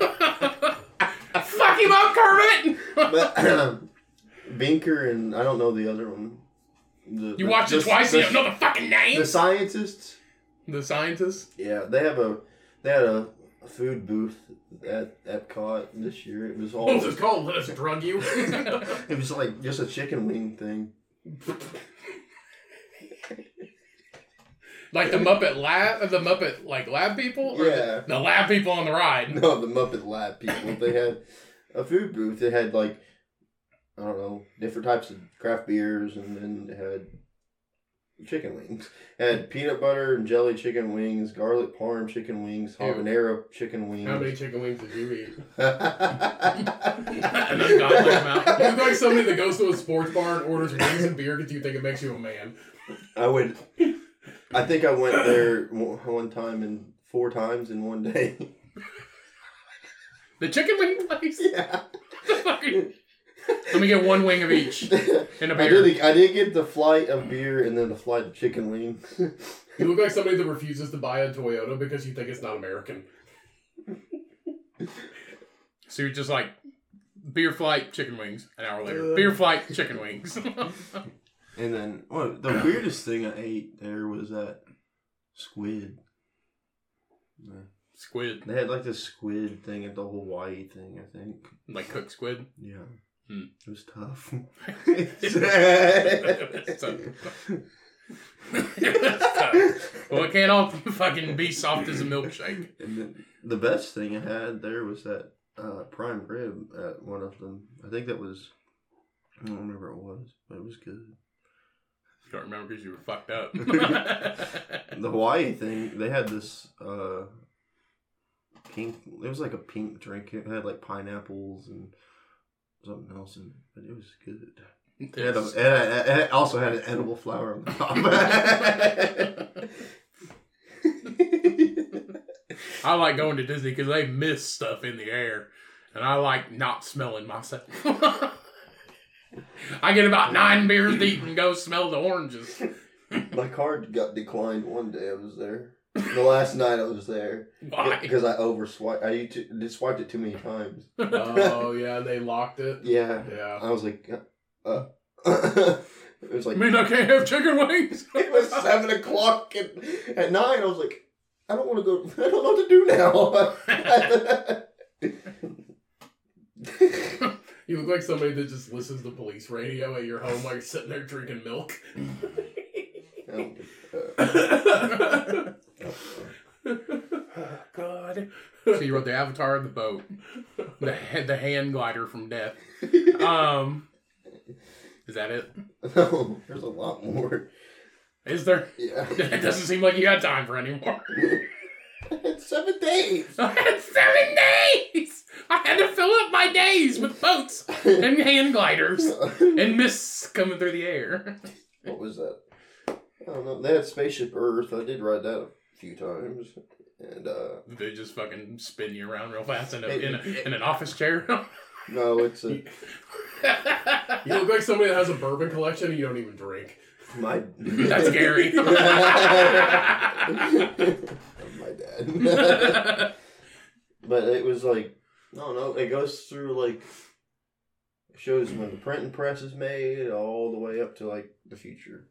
Fuck him up, Kermit! But Binker and I don't know the other one. You watched it twice, you don't know the fucking name? The scientists. The scientists? Yeah, they had a food booth at Epcot this year. It was all. What's it called? Let us drug you. It was like just a chicken wing thing. Like the Muppet lab people? Or Yeah. The lab people on the ride. No, the Muppet Lab people. They had a food booth. They had like, I don't know, different types of craft beers, and then they had chicken wings. It had peanut butter and jelly chicken wings, garlic parm chicken wings, habanero chicken wings. How many chicken wings did you eat? And then God let him out. You look like somebody that goes to a sports bar and orders wings and beer because you think it makes you a man. I think I went there one time and 4 times in one day. The chicken wing place? Yeah. Let me get 1 wing of each. And a beer. I did get the flight of beer and then the flight of chicken wings. You look like somebody that refuses to buy a Toyota because you think it's not American. So you're just like, beer flight, chicken wings. An hour later. Beer flight, chicken wings. And then, the weirdest thing I ate there was that squid. Squid. They had like this squid thing at the Hawaii thing, I think. Like cooked squid? Yeah. Hmm. It was tough. Well, it can't all fucking be soft as a milkshake. And then the best thing I had there was that prime rib at one of them. I think that was, I don't remember what it was, but it was good. You don't remember because you were fucked up. The Hawaii thing, they had this pink, it was like a pink drink. It had like pineapples and something else in it, but it was good. It also had an edible flower on the top. I like going to Disney because they miss stuff in the air. And I like not smelling myself. I get about 9 beers deep and go smell the oranges. My card got declined one day I was there. The last night I was there. Why? Because I overswiped. I swiped it too many times. Oh, yeah, they locked it. Yeah. Yeah. I was like, it was like, I mean, I can't have chicken wings. it was 7 o'clock at 9. I was like, I don't want to go. I don't know what to do now. You look like somebody that just listens to police radio at your home while you're sitting there drinking milk. God. So you wrote the Avatar of the boat, the hand glider from death. The Is that it? No, there's a lot more. Is there? Yeah. It doesn't seem like you got time for any more. It's 7 days. I had 7 days! I had to fill up my days with boats and hand gliders and mists coming through the air. What was that? I don't know. They had Spaceship Earth. I did ride that a few times. And, They just fucking spin you around real fast in an office chair. no, it's a... You look like somebody that has a bourbon collection and you don't even drink. My... That's Gary. My dad. But it was like, no, it goes through like, shows when the printing press is made all the way up to like the future.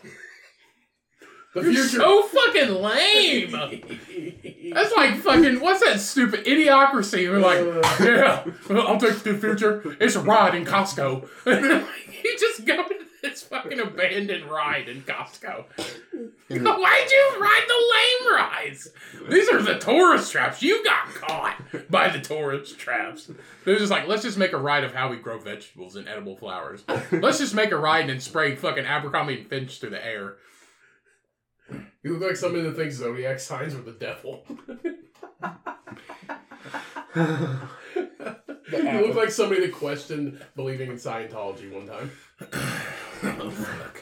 The You're future. so fucking lame. That's like fucking, what's that stupid Idiocracy? We're like, yeah, I'll take the future. It's a ride in Costco. You just go to this fucking abandoned ride in Costco. Why'd you ride the lame rides? These are the tourist traps. You got caught by the tourist traps. They're just like, let's just make a ride of how we grow vegetables and edible flowers. Let's just make a ride and spray fucking Abercrombie and Finch through the air. You look like somebody that thinks zodiac signs are the devil. You look like somebody that questioned believing in Scientology one time. Oh, fuck.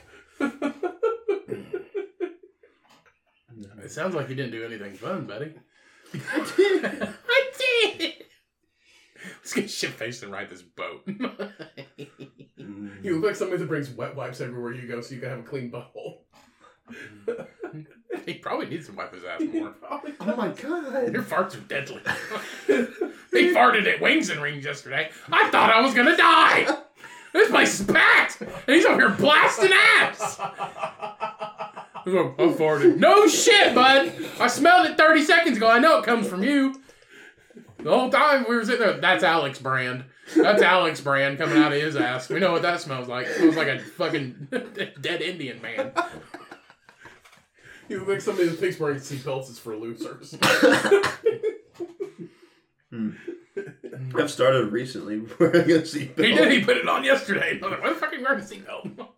It sounds like you didn't do anything fun, buddy. I did! Let's get shit-faced and ride this boat. You look like somebody that brings wet wipes everywhere you go so you can have a clean butthole. He probably needs to wipe his ass more. Oh my god. Your farts are deadly. He farted at Wings and Rings yesterday. I thought I was gonna die! This place is packed! And he's over here blasting ass! I farted. No shit, bud! I smelled it 30 seconds ago. I know it comes from you. The whole time we were sitting there, that's Alex Brand. That's Alex Brand coming out of his ass. We know what that smells like. It smells like a fucking dead Indian man. You look like somebody that thinks wearing seatbelts is for losers. I've started recently wearing a seatbelt. He did. He put it on yesterday. I was like, why the fuck are you wearing a seatbelt?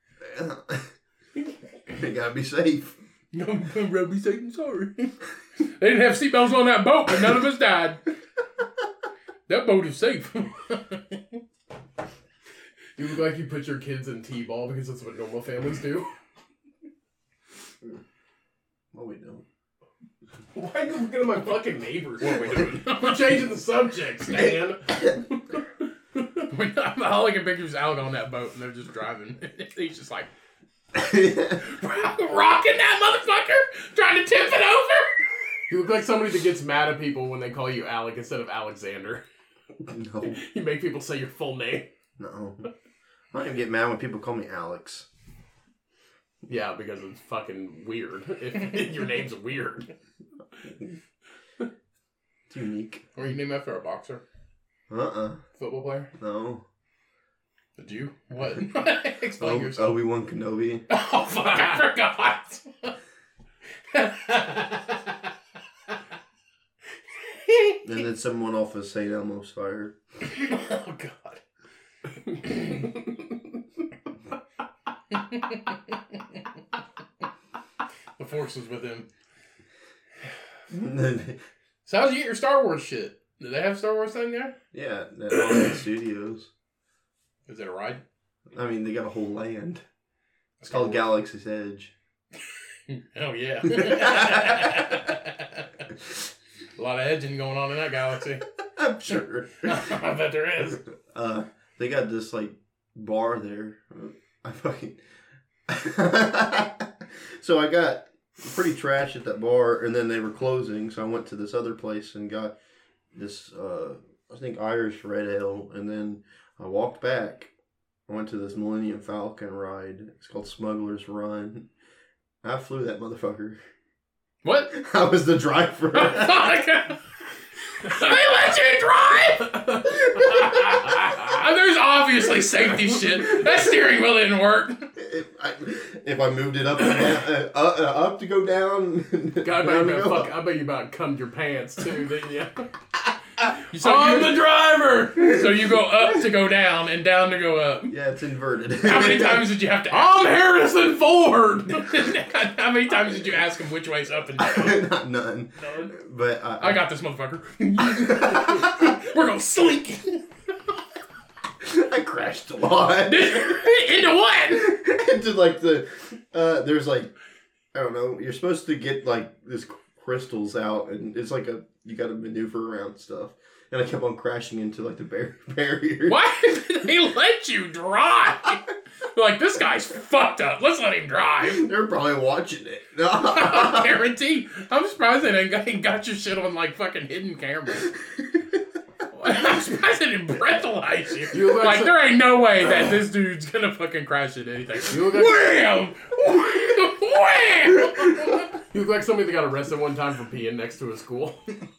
You gotta be safe. I'm really saying sorry. They didn't have seatbelts on that boat, but none of us died. That boat is safe. You look like you put your kids in T-ball because that's what normal families do. What are we doing? Why are you looking at my fucking neighbors? What are we doing? We're changing the subject, Stan. I'm hauling a picture of Alec on that boat, and they're just driving. He's just like, rocking that motherfucker, trying to tip it over. You look like somebody that gets mad at people when they call you Alec instead of Alexander. No. You make people say your full name. No. I don't even get mad when people call me Alex. Yeah, because it's fucking weird. If your name's weird. It's unique. Were you named after a boxer? Football player? No. Did you? What? Explain yourself. Obi-Wan Kenobi. Oh, fuck, I forgot. And then someone off of St. Elmo's Fire. Oh, God. The Force was with him. So how'd you get your Star Wars shit? Do they have a Star Wars thing there? Yeah, at Hollywood Studios. Is it a ride? I mean, they got a whole land. It's Star called Wars. Galaxy's Edge. Oh, yeah. A lot of edging going on in that galaxy. I'm sure. I bet there is. They got this, like, bar there. I fucking... So I got pretty trash at that bar, and then they were closing, so I went to this other place and got this, I think, Irish Red Ale, and then I walked back. I went to this Millennium Falcon ride. It's called Smuggler's Run. I flew that motherfucker. What? I was the driver. Fuck! They let you drive? There's obviously safety shit. That steering wheel didn't work. If I moved it up and down, up to go down, God, down to go I up. bet you about cummed your pants too, didn't you? I'm the driver! So you go up to go down and down to go up. Yeah, it's inverted. How many times did you have to ask I'm Harrison Ford! How many times did you ask him which way's up and down? None. None. But I got this motherfucker. We're gonna slink. I crashed a lot. Into what? Into like there's like, I don't know, you're supposed to get like this crystals out, and it's like you gotta maneuver around stuff. And I kept on crashing into like the barrier. Why did they let you drive? They're like, this guy's fucked up. Let's let him drive. They're probably watching it. I guarantee. I'm surprised they ain't got your shit on like fucking hidden camera. I'm surprised they didn't breathalyze you. Like, there ain't no way that this dude's gonna fucking crash into anything. Wham! Wham! You look like somebody that got arrested one time for peeing next to a school.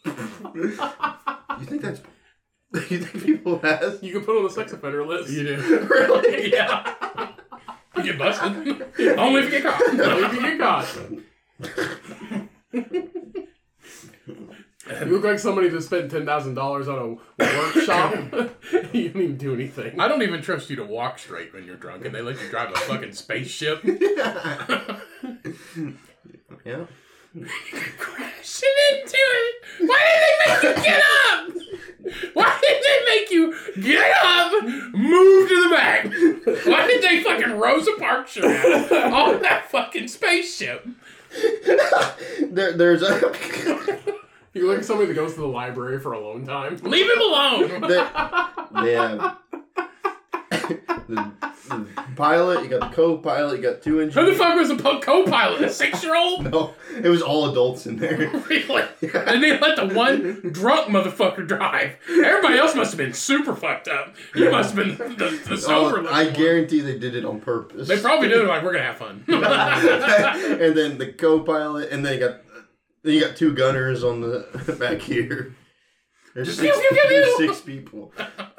You think that's... You think people have... You can put on the sex offender list. You do. Really? Yeah. You get busted. Only if you get caught. Only if you get caught. You look like somebody that spent $10,000 on a workshop. You didn't even do anything. I don't even trust you to walk straight when you're drunk and they let you drive a fucking spaceship. Yeah. Crashing into it. Why did they make you get up? Why did they make you get up, move to the back? Why did they fucking Rosa Parks you on that fucking spaceship? There's a... You look like somebody that goes to the library for alone time. Leave him alone. They have the pilot, you got the co-pilot, you got 2 engineers. Who the fuck was the co-pilot? A 6-year-old? No, it was all adults in there. Really? And they let the one drunk motherfucker drive. Everybody else must have been super fucked up. You must have been the sober. I guarantee they did it on purpose. They probably did it like, we're gonna have fun. And then the co-pilot, and then you got 2 gunners on the back here. There's 6 people.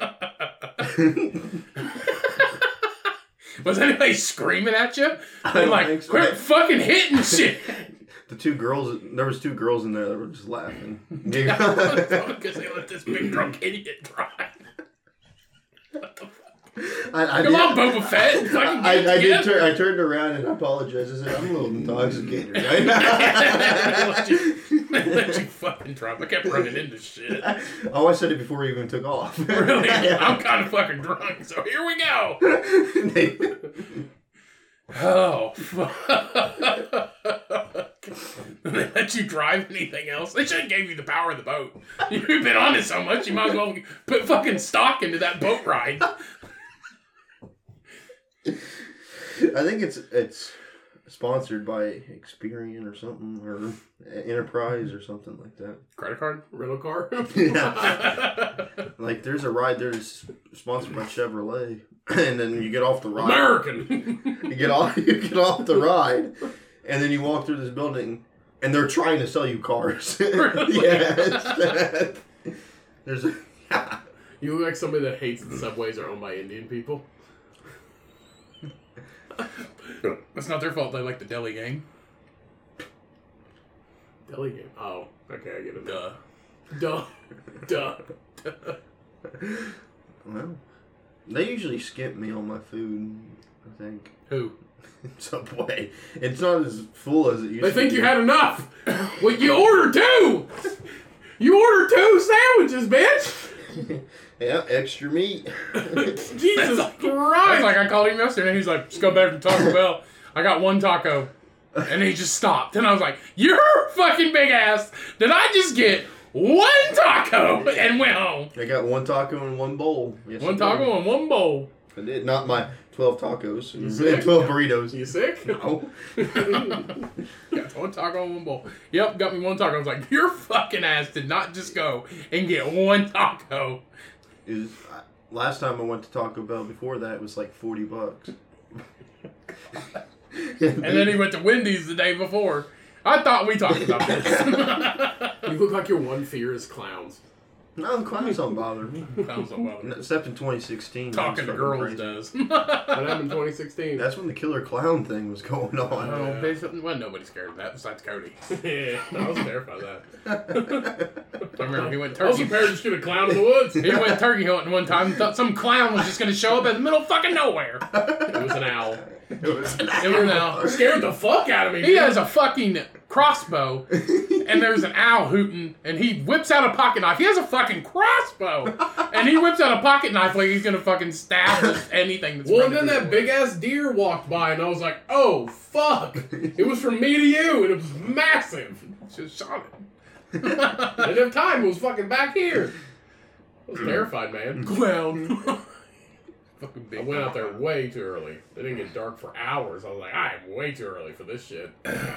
Was anybody screaming at you? I They're don't like, think so. quit fucking hitting shit. The 2 girls, there was 2 girls in there that were just laughing. Because they let this big drunk idiot drive. What the fuck? Come on, Boba Fett. I turned around and I apologized. I said, I'm a little intoxicated right now. They let you fucking drive. I kept running into shit. Oh, I said it before we even took off. Really? I'm kind of fucking drunk, so here we go. Oh, fuck. They let you drive anything else? They should have gave you the power of the boat. You've been on it so much, you might as well put fucking stock into that boat ride. I think it's sponsored by Experian or something, or Enterprise or something like that. Credit card? Rental car? Yeah. Like there's a ride there that's sponsored by Chevrolet, and then you get off the ride. American! You get off the ride, and then you walk through this building, and they're trying to sell you cars. Really? Yeah. There's a... You look like somebody that hates the subways are owned by Indian people. That's not their fault. They like the deli gang. Deli game. Oh, okay, I get it. Duh. Duh. Well, they usually skip me on my food, I think. Who? Subway. It's not as full as it used to be. They think you had enough. Well, you ordered 2. You ordered 2 sandwiches, bitch. Yeah, extra meat. Jesus That's Christ. like I called him yesterday and he's like, just go back from Taco Bell. I got 1 taco. And he just stopped. And I was like, your fucking big ass. Did I just get 1 taco and went home? I got 1 taco and 1 bowl. Yes, 1 I taco did. and 1 bowl. I did. Not my 12 tacos. You sick? 12 burritos. You sick? No. Got 1 taco and 1 bowl. Yep, got me 1 taco. I was like, your fucking ass did not just go and get 1 taco. Last time I went to Taco Bell before that, it was like $40. And then he went to Wendy's the day before. I thought we talked about this. You look like your one fear is clowns. No, clowns don't bother me. Sounds so well. Except in 2016. Talking to that was girls fucking does. What happened in 2016? That's when the killer clown thing was going on. Oh, well, nobody's scared of that besides Cody. Yeah, I was terrified of that. I remember he went I was turkey. prepared to shoot a clown in the woods. He went turkey hunting one time and thought some clown was just going to show up in the middle of fucking nowhere. It was an owl. It was It was now. Scared the fuck out of me. He dude. has a fucking crossbow, and there's an owl hooting, and he whips out a pocket knife. He has a fucking crossbow, and he whips out a pocket knife like he's gonna fucking stab anything that's Well, and running then through that the big ass deer walked by, and I was like, "Oh fuck!" It was from me to you, and it was massive. woods. Just shot it. I didn't have time. It was fucking back here. I was terrified, man. Clown. Fucking I big. went out there way too early. It didn't get dark for hours. I was like, I am way too early for this shit.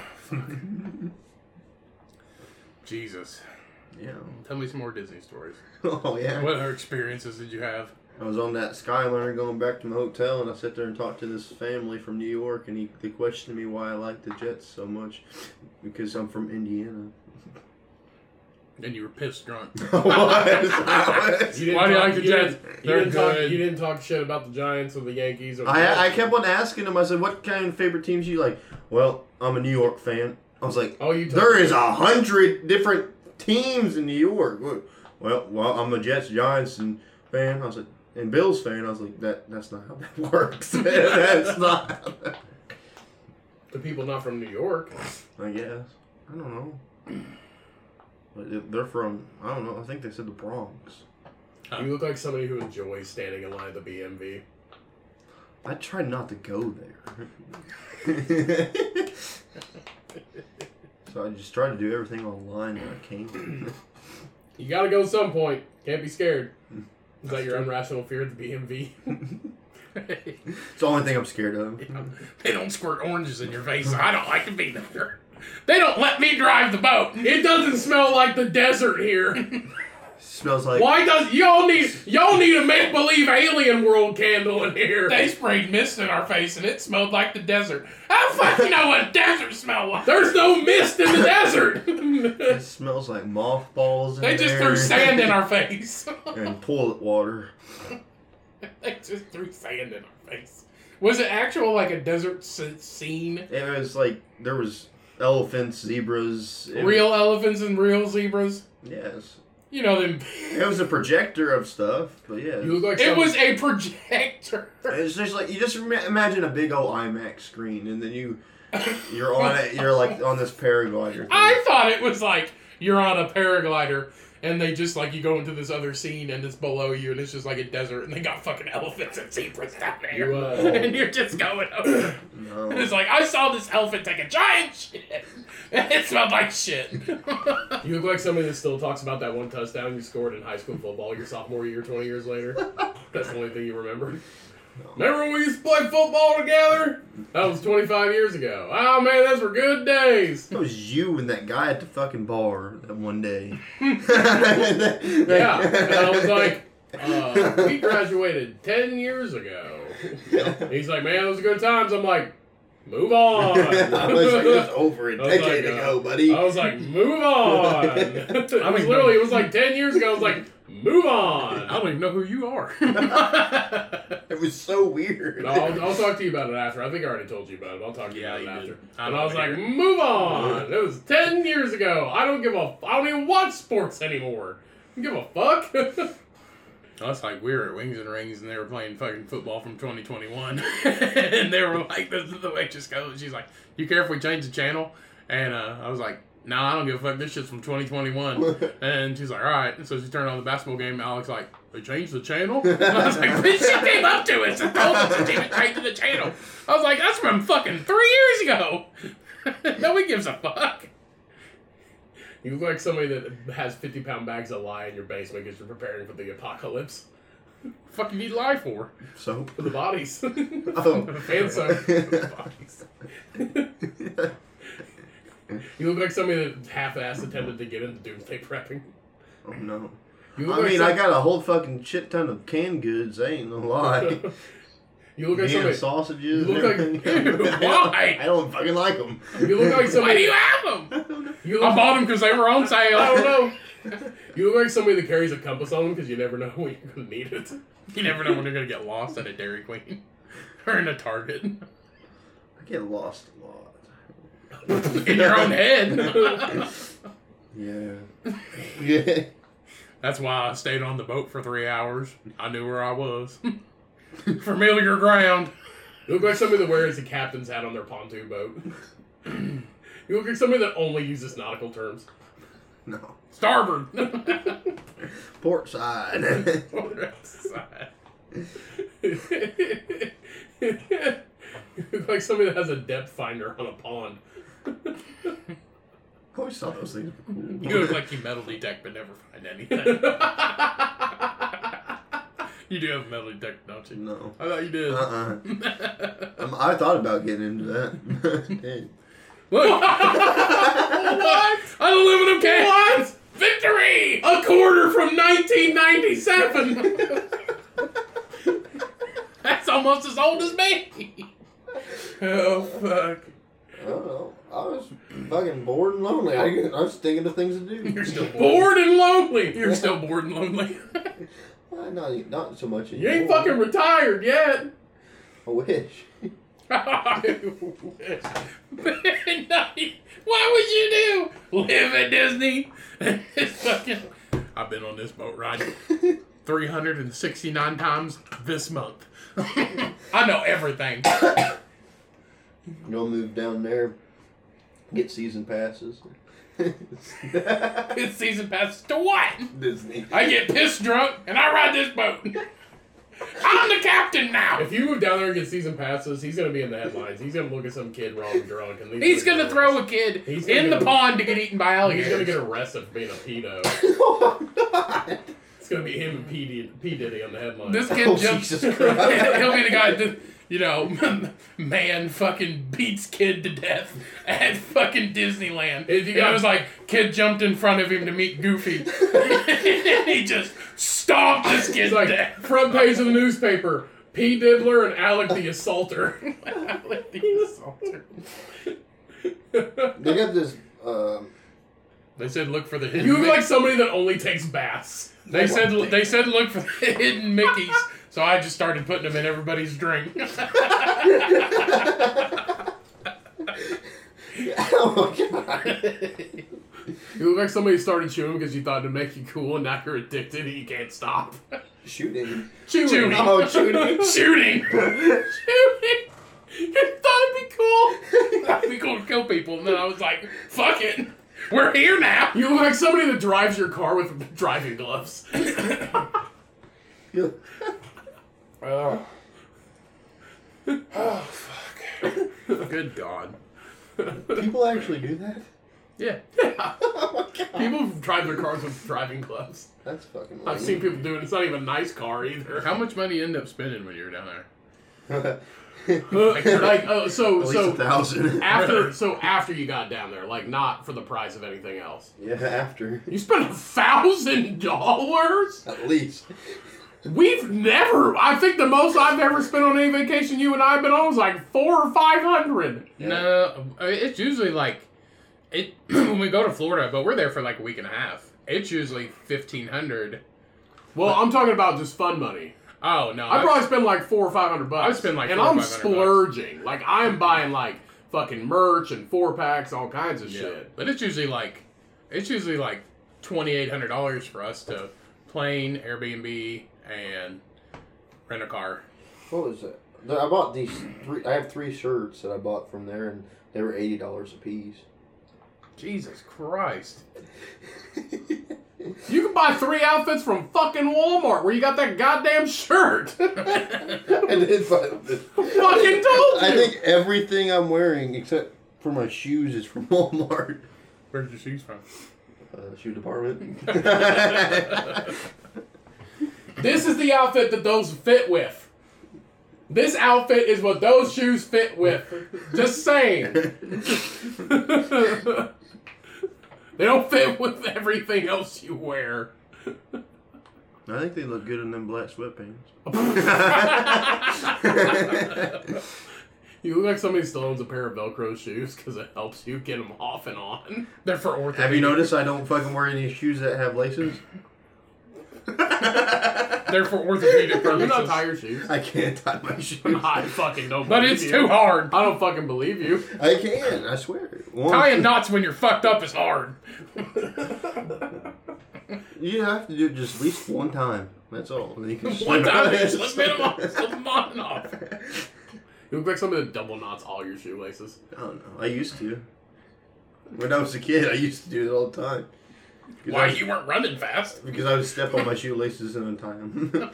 Jesus. Yeah. Tell me some more Disney stories. Oh yeah. What other experiences did you have? I was on that Skyliner going back to my hotel, and I sat there and talked to this family from New York, and they questioned me why I like the Jets so much, because I'm from Indiana. And you were pissed drunk. I was. You didn't Why do you talk- like the you didn't- Jets? You They're didn't talk. good. You didn't talk shit about the Giants or the Yankees or. The I kept on asking them. I said, "What kind of favorite teams you like?" Well, I'm a New York fan. I was like, Oh, you. "There is 100 different teams in New York." Well, I'm a Jets, Giants, and fan. I was like, and Bills fan. I was like, that's not how that works. That's not. How that, The people not from New York. I guess. I don't know. But they're from, I don't know, I think they said the Bronx. You look like somebody who enjoys standing in line at the BMV. I try not to go there. So I just try to do everything online that I can. You gotta go some point. Can't be scared. Is that your irrational fear at the BMV? It's the only thing I'm scared of. They don't squirt oranges in your face. So I don't like to be there. They don't let me drive the boat. It doesn't smell like the desert here. Smells like. Why does y'all need a make believe alien world candle in here? They sprayed mist in our face and it smelled like the desert. How the fuck you know what desert smell like? There's no mist in the desert. It smells like mothballs. They just threw sand in our face. And toilet water. They just threw sand in our face. Was it actual like a desert scene? It was like there was elephants, zebras. Real elephants and real zebras? Yes. You know them. It was a projector of stuff, but yeah. You look like It some- was a projector. It's just like you just imagine a big old IMAX screen, and then you're on it. You're like on this paraglider. thing. I thought it was like you're on a paraglider and they just like you go into this other scene and it's below you and it's just like a desert and they got fucking elephants and zebras down there. You, And you're just going over. No. And it's like, I saw this elephant take a giant shit. And it smelled like shit. You look like somebody that still talks about that one touchdown you scored in high school football your sophomore year, 20 years later. That's the only thing you remember. Remember when we used to play football together? That was 25 years ago. Oh man, those were good days. It was you and that guy at the fucking bar that one day. Yeah, and I was like, we graduated 10 years ago. He's like, man, those are good times. I'm like, move on. I was like, it was over a I was decade like, ago, buddy. I was like, move on. It was like 10 years ago. I was like, move on. I don't even know who you are. It was so weird. No, I'll talk to you about it after. I think I already told you about it. I'll talk to you Yeah, about it you after. did. And I was like, move on. It was 10 years ago. I don't even watch sports anymore. I don't give a fuck. That's like we were at Wings and Rings and they were playing fucking football from 2021. And they were like, this is the waitress goes. She's like, you care if we change the channel? And I was like, no, I don't give a fuck. This shit's from 2021. And she's like, all right. And so she turned on the basketball game. And Alex like, they changed the channel? And I was like, this shit came up to us and told us to change the channel. I was like, that's from fucking 3 years ago. Nobody gives a fuck. You look like somebody that has 50-pound bags of lye in your basement because you're preparing for the apocalypse. Fuck you need lie for? So. For the bodies. Oh. And so, for the bodies. You look like somebody that half-assed attempted to get into doomsday prepping. Oh no. You look I like mean, I got a whole fucking shit ton of canned goods. That ain't no lie. You look like Ham somebody. sausages. You look like- and everything. Why? I don't fucking like them. You look like Why somebody. do you have them? You I look, bought them because they were on sale. I don't know. You look like somebody that carries a compass on them because you never know when you're gonna need it. You never know when you're gonna get lost at a Dairy Queen or in a Target I get lost a lot. in your own head. Yeah. Yeah. That's why I stayed on the boat for 3 hours. I knew where I was. Familiar ground. You look like somebody that wears a captain's hat on their pontoon boat. You look like somebody that only uses nautical terms. No. Starboard. Port side. You look like somebody that has a depth finder on a pond. I always thought those things were cool. You look like you metal detect but never find anything. You do have a metal detector, don't you? No. I thought you did. I thought about getting into that. Dang. Look! What? An aluminum can! What? Victory! A quarter from 1997! That's almost as old as me! Oh, fuck. I don't know. I was fucking bored and lonely. I was thinking of things to do. You're still bored. Bored and lonely! You're still bored and lonely. Not so much You ain't anymore. fucking retired yet! I wish. Why would you do? Live at Disney? It's fucking... I've been on this boat ride 369 times this month. I know everything. You'll move down there, get season passes. It's season passes to what? Disney. I get pissed drunk and I ride this boat. I'm the captain now. If you move down there and get season passes, he's gonna be in the headlines. He's gonna look at some kid wrong drunk, and He's gonna throw a kid He's gonna in the go- pond to get eaten by He's alligators. gonna get arrested for being a pedo. No, I'm not. It's gonna be him and P Diddy on the headlines. This kid Oh, jumps. Jesus Christ. He'll be the guy that, you know, man fucking beats kid to death at fucking Disneyland. If you And got- it was like, kid jumped in front of him to meet Goofy. He just stomped this kid It's to like death. front page of the newspaper: P Diddler and Alec the Assaulter. Alec the Assaulter. They got this. They said look for the hidden. You look like somebody that only takes baths. They said look for the hidden Mickeys. So I just started putting them in everybody's drink. Oh my god. You look like somebody started chewing because you thought it'd make you cool, and now you're addicted and you can't stop. Shooting. Chewing. Oh, shooting. Shooting. Shooting. You thought it'd be cool. That'd be cool to kill people. And then I was like, fuck it. We're here now. You look like somebody that drives your car with driving gloves. Yeah. Oh, fuck. Good God. People actually do that? Yeah. Oh my god. People drive their cars with driving gloves. That's fucking I've seen people do it. It's not even a nice car either. How much money you end up spending when you were down there? So At least 1,000. after you got down there, like not for the price of anything else. Yeah, after. You spent $1,000? At least. We've never. I think the most I've ever spent on any vacation you and I have been on was like $400 or $500. Yeah. No, it's usually like it when we go to Florida, but we're there for like a week and a half. It's usually $1,500. Well, I'm talking about just fun money. Oh no, I probably spend like $400 or $500. I spend like and $400 or I'm $500. splurging. Like I'm buying like fucking merch and 4-packs, all kinds of shit. But it's usually like $2,800 for us to plane, Airbnb, and rent a car. What was it? I bought these three. I have 3 shirts that I bought from there, and they were $80 a piece. Jesus Christ. You can buy 3 outfits from fucking Walmart where you got that goddamn shirt. I did buy this. Fucking told you. I think everything I'm wearing, except for my shoes, is from Walmart. Where'd your shoes from? Shoe department. This is the outfit that those fit with. This outfit is what those shoes fit with. Just saying. They don't fit with everything else you wear. I think they look good in them black sweatpants. You look like somebody still owns a pair of Velcro shoes because it helps you get them off and on. They're for orthopedic. Have you noticed I don't fucking wear any shoes that have laces? They're They're for orthopedic Can you not purposes. tie your shoes? I can't tie my shoes. I fucking don't But believe it's you. too hard. I don't fucking believe you. I can, I swear. Tying knots when you're fucked up is hard. You have to do it just at least one time. That's all. Then you can One time, slip them off. You look like somebody that double knots all your shoelaces. I don't know. I used to. When I was a kid, I used to do it all the time. Why you weren't running fast? Because I would step on my shoelaces and untie them.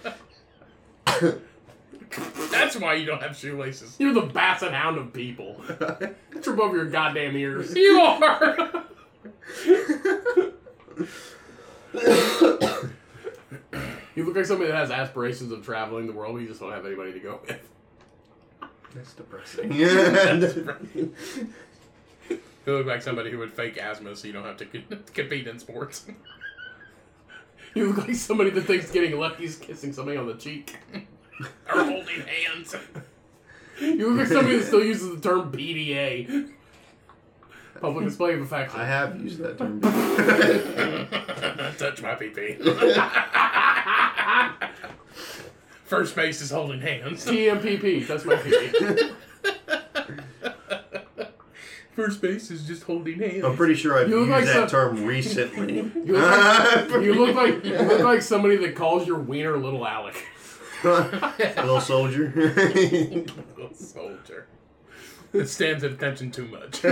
That's why you don't have shoelaces. You're the basset hound of people. Trip over your goddamn ears. You are. You look like somebody that has aspirations of traveling the world, but you just don't have anybody to go with. That's depressing. Yeah. You look like somebody who would fake asthma so you don't have to compete in sports. You look like somebody that thinks getting lucky is kissing somebody on the cheek. Or holding hands. You look like somebody that still uses the term PDA. Public display of affection. I have used that term. Touch my pee-pee. First base is holding hands. TMPP. That's my PP. First base is just holding hands. I'm pretty sure I've You look used like that some- term recently. You look like somebody that calls your wiener Little Alec. Little soldier. Little soldier. It stands at attention too much.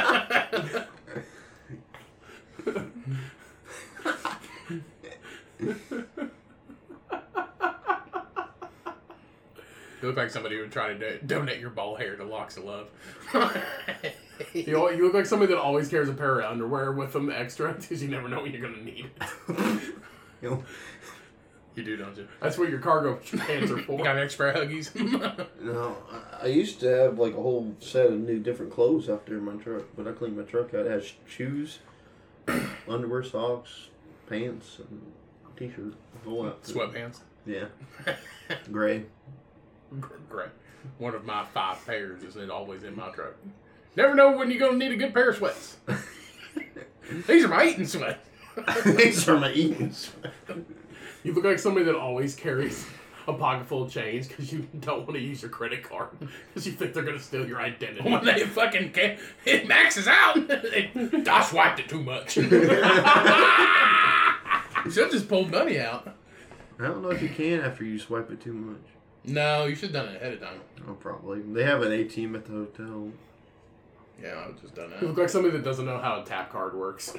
You look like somebody who would try to donate your ball hair to Locks of Love. You look like somebody that always carries a pair of underwear with them extra because you never know when you're gonna need it. You do, don't you? That's what your cargo pants are You for. got extra huggies? No, I used to have like a whole set of new different clothes out there in my truck. When I cleaned my truck out, it has shoes, underwear, socks, pants, and t-shirt. Whole outfit. Sweatpants? Yeah. Gray. Great. One of my 5 pairs is always in my truck. Never know when you're going to need a good pair of sweats. These are my eating sweats. These are my eating sweat. You look like somebody that always carries a pocket full of change because you don't want to use your credit card because you think they're gonna steal your identity. When they fucking can't, it maxes out. I swiped it too much. You should have just pulled money out. I don't know if you can after you swipe it too much. No, you should have done it ahead of time. Oh, probably. They have an ATM at the hotel. Yeah, I would have just done You that. look like somebody that doesn't know how a tap card works.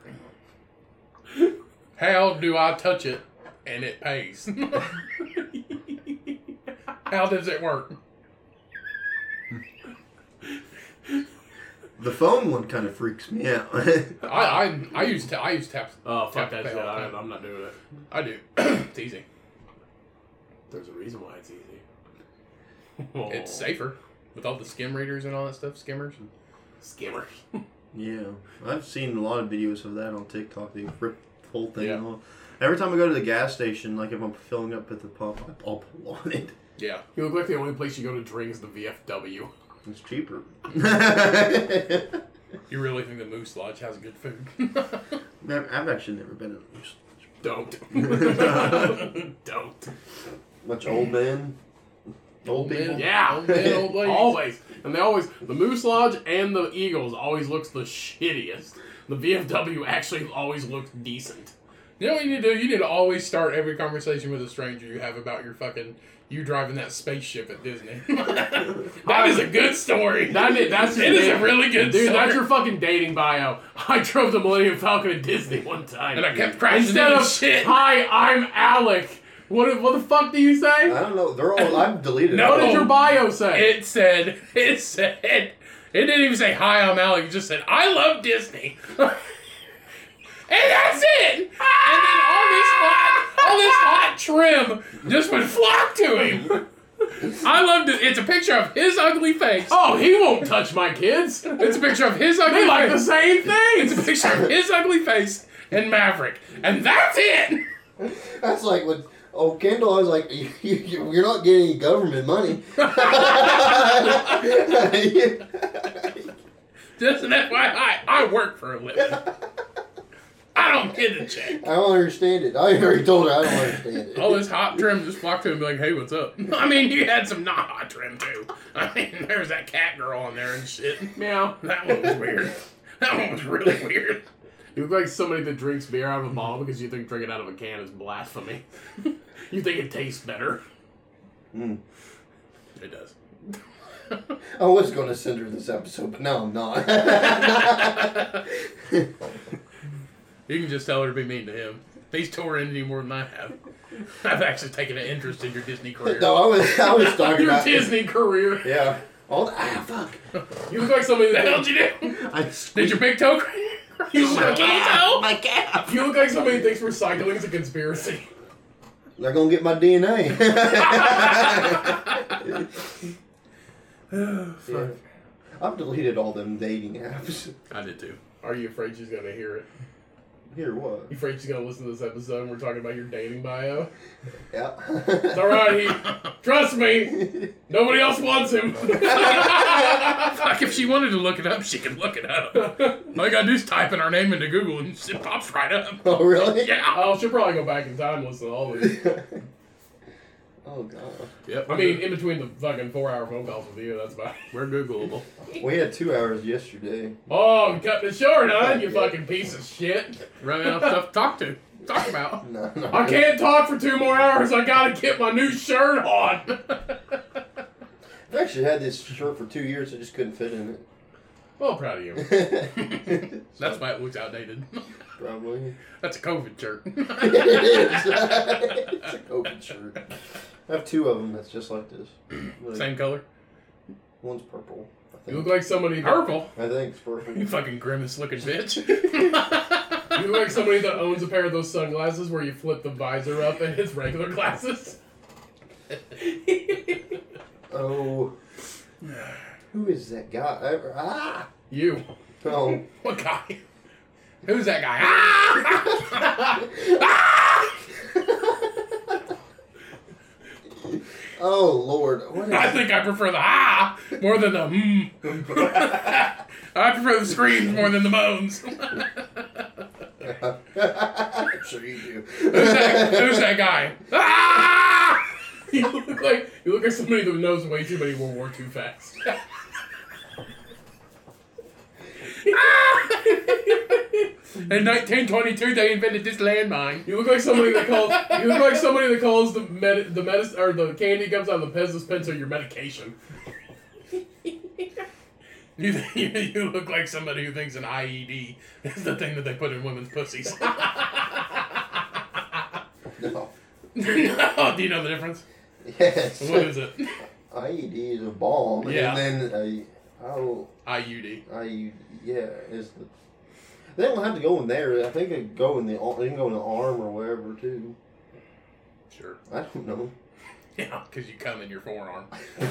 How do I touch it and it pays? How does it work? The phone one kind of freaks me out. I use tap. Oh, fuck Tap that to shit. pay all the time. I'm not doing it. I do. It's easy. There's a reason why it's easy. It's safer with all the skim readers and all that stuff. Skimmers. Skimmers. Yeah, I've seen a lot of videos of that on TikTok. They rip the whole thing Yeah. off. Every time I go to the gas station, like if I'm filling up at the pump, I'll pull on it. Yeah. You look like the only place you go to drink is the VFW. It's cheaper. You really think the Moose Lodge has good food? I've actually never been in a Moose Don't. Don't. Much old man. Old people. men. Yeah. Old men, old ladies. Always. And the Moose Lodge and the Eagles always looks the shittiest. The VFW actually always looks decent. You know what you need to do? You need to always start every conversation with a stranger you have about you driving that spaceship at Disney. That is a good story. That's It is a really good Dude, story. that's your fucking dating bio. I drove the Millennium Falcon at Disney one time. And I kept crashing Instead into of, shit. hi, I'm Alec. What the fuck do you say? I don't know. They're all. I've deleted. No. What them. did your bio say? It didn't even say, hi, I'm Alec. It just said, I love Disney. And that's it. And then all this hot trim just would flock to him. I loved it. It's a picture of his ugly face. Oh, he won't touch my kids. It's a picture of his ugly They like the face. same It's a things. picture of his ugly face and Maverick. And that's it. That's like when. Oh, Kendall, I was like, you're not getting any government money. Just an FYI, I work for a living. I don't get the check. I don't understand it. I already told her I don't understand it. All this hot trim just walked to him and be like, hey, what's up? I mean, you had some not hot trim, too. I mean, there was that cat girl on there and shit. Meow. That one was weird. That one was really weird. You look like somebody that drinks beer out of a bottle because you think drinking out of a can is blasphemy. You think it tastes better. Mm. It does. I was going to send her this episode, but now I'm not. You can just tell her to be mean to him. He's tore into you more than I have. I've actually taken an interest in your Disney career. No, I was talking Your about Disney career. Yeah. Fuck. You look like somebody What the hell that... did you do? I Did your big toe crack? You my shook your toe? My calf. You look like somebody who thinks recycling is a conspiracy. They're gonna get my DNA. Yeah. I've deleted all them dating apps. I did too. Are you afraid she's gonna hear it? Hear what? You afraid she's gonna listen to this episode and we're talking about your dating bio? Yeah. It's alright, he... Trust me! Nobody else wants him! Like if she wanted to look it up, she could look it up. All you gotta do is type in our name into Google and it pops right up. Oh, really? Yeah. Oh, she'll probably go back in time and listen to all these. Oh, God. Yep. I mean, in between the fucking 4-hour phone calls with you, that's about it. we're Googleable. We had 2 hours yesterday. Oh, I'm cutting it short, huh? You Yeah. fucking piece of shit. Running out of stuff to talk about. No. I can't talk for 2 more hours. I gotta get my new shirt on. I've actually had this shirt for 2 years. I just couldn't fit in Well, proud of you. it. That's why it looks outdated. Probably. That's a COVID shirt. It is. It's a COVID shirt. I have 2 of them that's just like this. Like, Same color. One's purple. I You think. look like somebody that, Purple. I think it's purple. You fucking grimace looking bitch. you look like somebody that owns a pair of those sunglasses where you flip the visor up and it's regular glasses. Oh. Who is that guy? Ah! You. Oh. What guy? Who's that guy? Ah! Oh, Lord. What is I think I prefer the ah more than the I prefer the screams more than the moans. I'm sure you do. Who's that guy? Ah! You look like somebody that knows way too many World War II facts. In 1922, they invented this landmine. You look like somebody that calls. You look like somebody that calls the medicine or the candy comes out of the Pez dispenser your medication. You look like somebody who thinks an IED is the thing that they put in women's pussies. No. No, do you know the difference? Yes. What is it? IED is a bomb. Yeah. And then IUD. is the. They don't have to go in there. I think they go in the. They can go in the arm or wherever too. Sure. I don't know. Yeah, because you come in your forearm.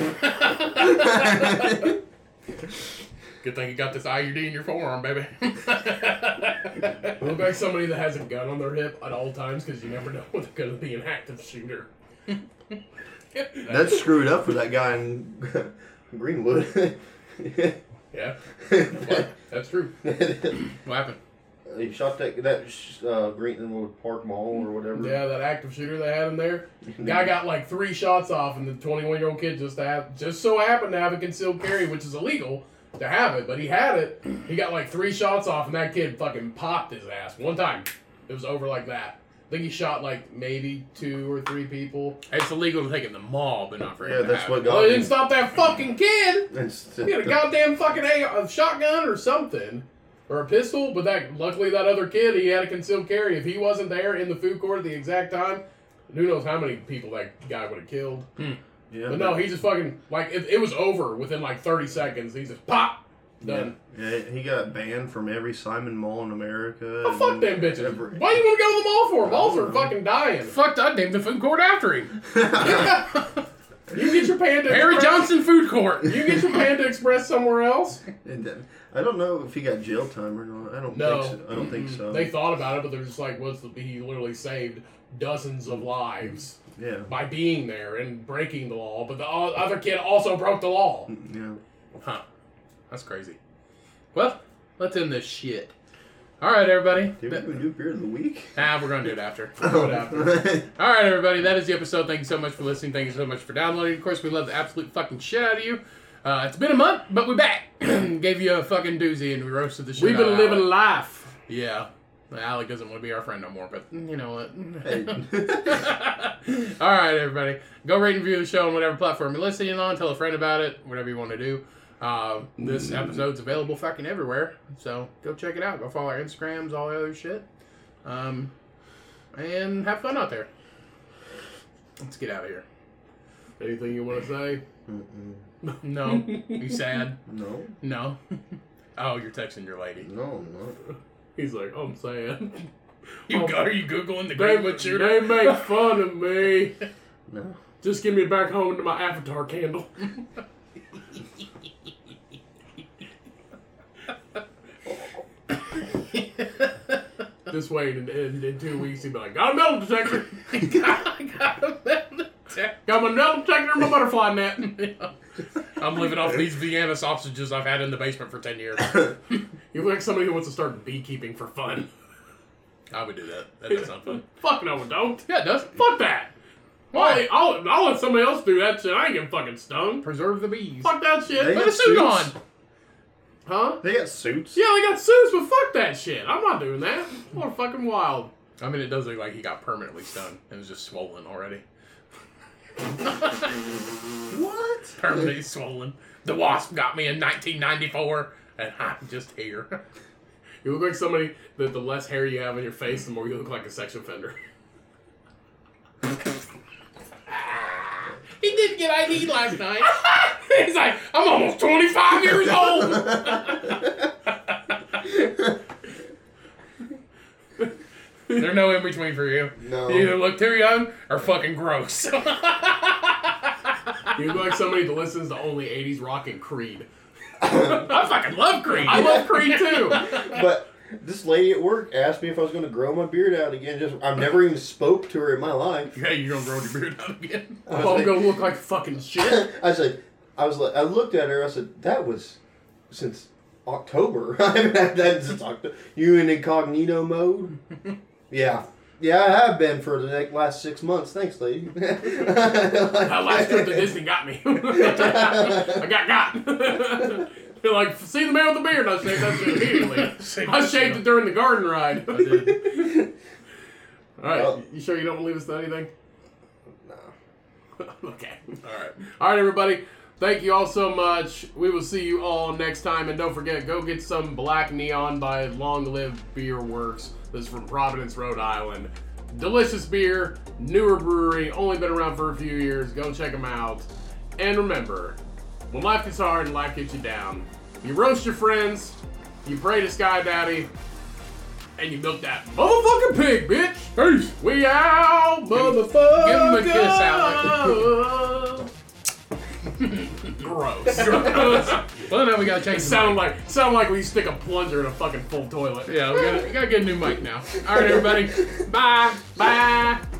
Good thing you got this IUD in your forearm, baby. You look like somebody that has a gun on their hip at all times because you never know when they're going to be an active shooter. That's screwed up for that guy in Greenwood. Yeah, that's true. What happened? He shot that Greenwood Park Mall or whatever. Yeah, that active shooter they had in there. Guy got like 3 shots off, and the 21-year-old kid just so happened to have a concealed carry, which is illegal to have it, but he had it. He got like 3 shots off, and that kid fucking popped his ass one time. It was over like that. I think he shot like maybe 2 or 3 people. It's illegal to take it in the mall, but not for Yeah, him to that's have what it. got Well, it me. didn't stop that fucking kid. It's- He had a goddamn fucking a shotgun or something. Or a pistol, but luckily that other kid, he had a concealed carry. If he wasn't there in the food court at the exact time, who knows how many people that guy would have killed. Yeah, But no, he just fucking, like, it was over within like 30 seconds. He just pop, done. Yeah, he got banned from every Simon Mall in America. Oh, fuck them bitches. Why do you want to go to the mall for? Malls are fucking dying. Fucked, I named the food court after him. You get your Panda Harry Express. Johnson Food Court. You get your Panda Express somewhere else. And then, I don't know if he got jail time or not. I don't No. think so. I don't think so. They thought about it, but they're just like, he literally saved dozens of lives Yeah. by being there and breaking the law. But the other kid also broke the law. Yeah. Huh. That's crazy. Well, let's end this shit. All right, everybody. Did we do beer of the week? Nah, we're going to do it after. Do it after. All right, everybody. That is the episode. Thank you so much for listening. Thank you so much for downloading. Of course, we love the absolute fucking shit out of you. It's been a month, but we're back. Gave you a fucking doozy, and we roasted the shit We've out been of living Alec. life. Yeah. Alec doesn't want to be our friend no more, but you know what? Hey. All right, everybody. Go rate and review the show on whatever platform you're listening on. Tell a friend about it. Whatever you want to do. This episode's available fucking everywhere. So go check it out. Go follow our Instagrams, all the other shit. And have fun out there. Let's get out of here. Anything you want to say? No. You sad? No. No. Oh, you're texting your lady. No, I'm not. He's like, I'm saying. Are you Googling the Greenwood shooter? They make fun of me. No. Just get me back home to my Avatar candle. Just wait, in 2 weeks he'd be like, got a metal detector. got a metal detector. Got my metal detector and my butterfly net. I'm living off these Vienna sausages I've had in the basement for 10 years. You look like somebody who wants to start beekeeping for fun. I would do that. That does sound fun. Fuck no, it don't. Yeah, it does. Fuck that. Why? I'll let somebody else do that shit. I ain't getting fucking stung. Preserve the bees. Fuck that shit. They Put got a suit on. suits. Huh? They got suits. Yeah, they got suits, but fuck that shit. I'm not doing that. What fucking wild. I mean, it does look like he got permanently stung. It was just swollen already. What? Permanently swollen. The wasp got me in 1994, and I'm just here. You look like somebody that the less hair you have on your face, the more you look like a sex offender. He did get ID'd last night. He's like, I'm almost 25 years old. There's no in between for you. No. You either look too young or fucking gross. You look like somebody that listens to only 80s rock and Creed. I fucking love Creed. I love Creed too. But this lady at work asked me if I was going to grow my beard out again. I've never even spoke to her in my life. Hey, you're gonna grow your beard out again? I was I'm like- gonna look like fucking shit. I looked at her. I said, that was since October. I haven't had that since October. You in incognito mode? Yeah, I have been for the last 6 months. Thanks, lady. That last trip to Disney got me. I got. You're like, see the man with the beard? I shaved that shit immediately. I shaved it during the garden ride. I did. All right, Well- you sure you don't want to leave us with anything? No. Okay. Alright. All right, everybody. Thank you all so much. We will see you all next time. And don't forget, go get some Black Neon by Long Live Beer Works. This is from Providence, Rhode Island. Delicious beer, newer brewery, only been around for a few years. Go check them out. And remember, when life gets hard and life gets you down, you roast your friends, you pray to Sky Daddy, and you milk that motherfucking pig, bitch. Peace. We out, motherfucker. Give him a kiss, Alec. Gross. Well, now we gotta change the sound like we stick a plunger in a fucking full toilet. mic. Yeah, we gotta get a new mic now. All right, everybody. Bye. Bye.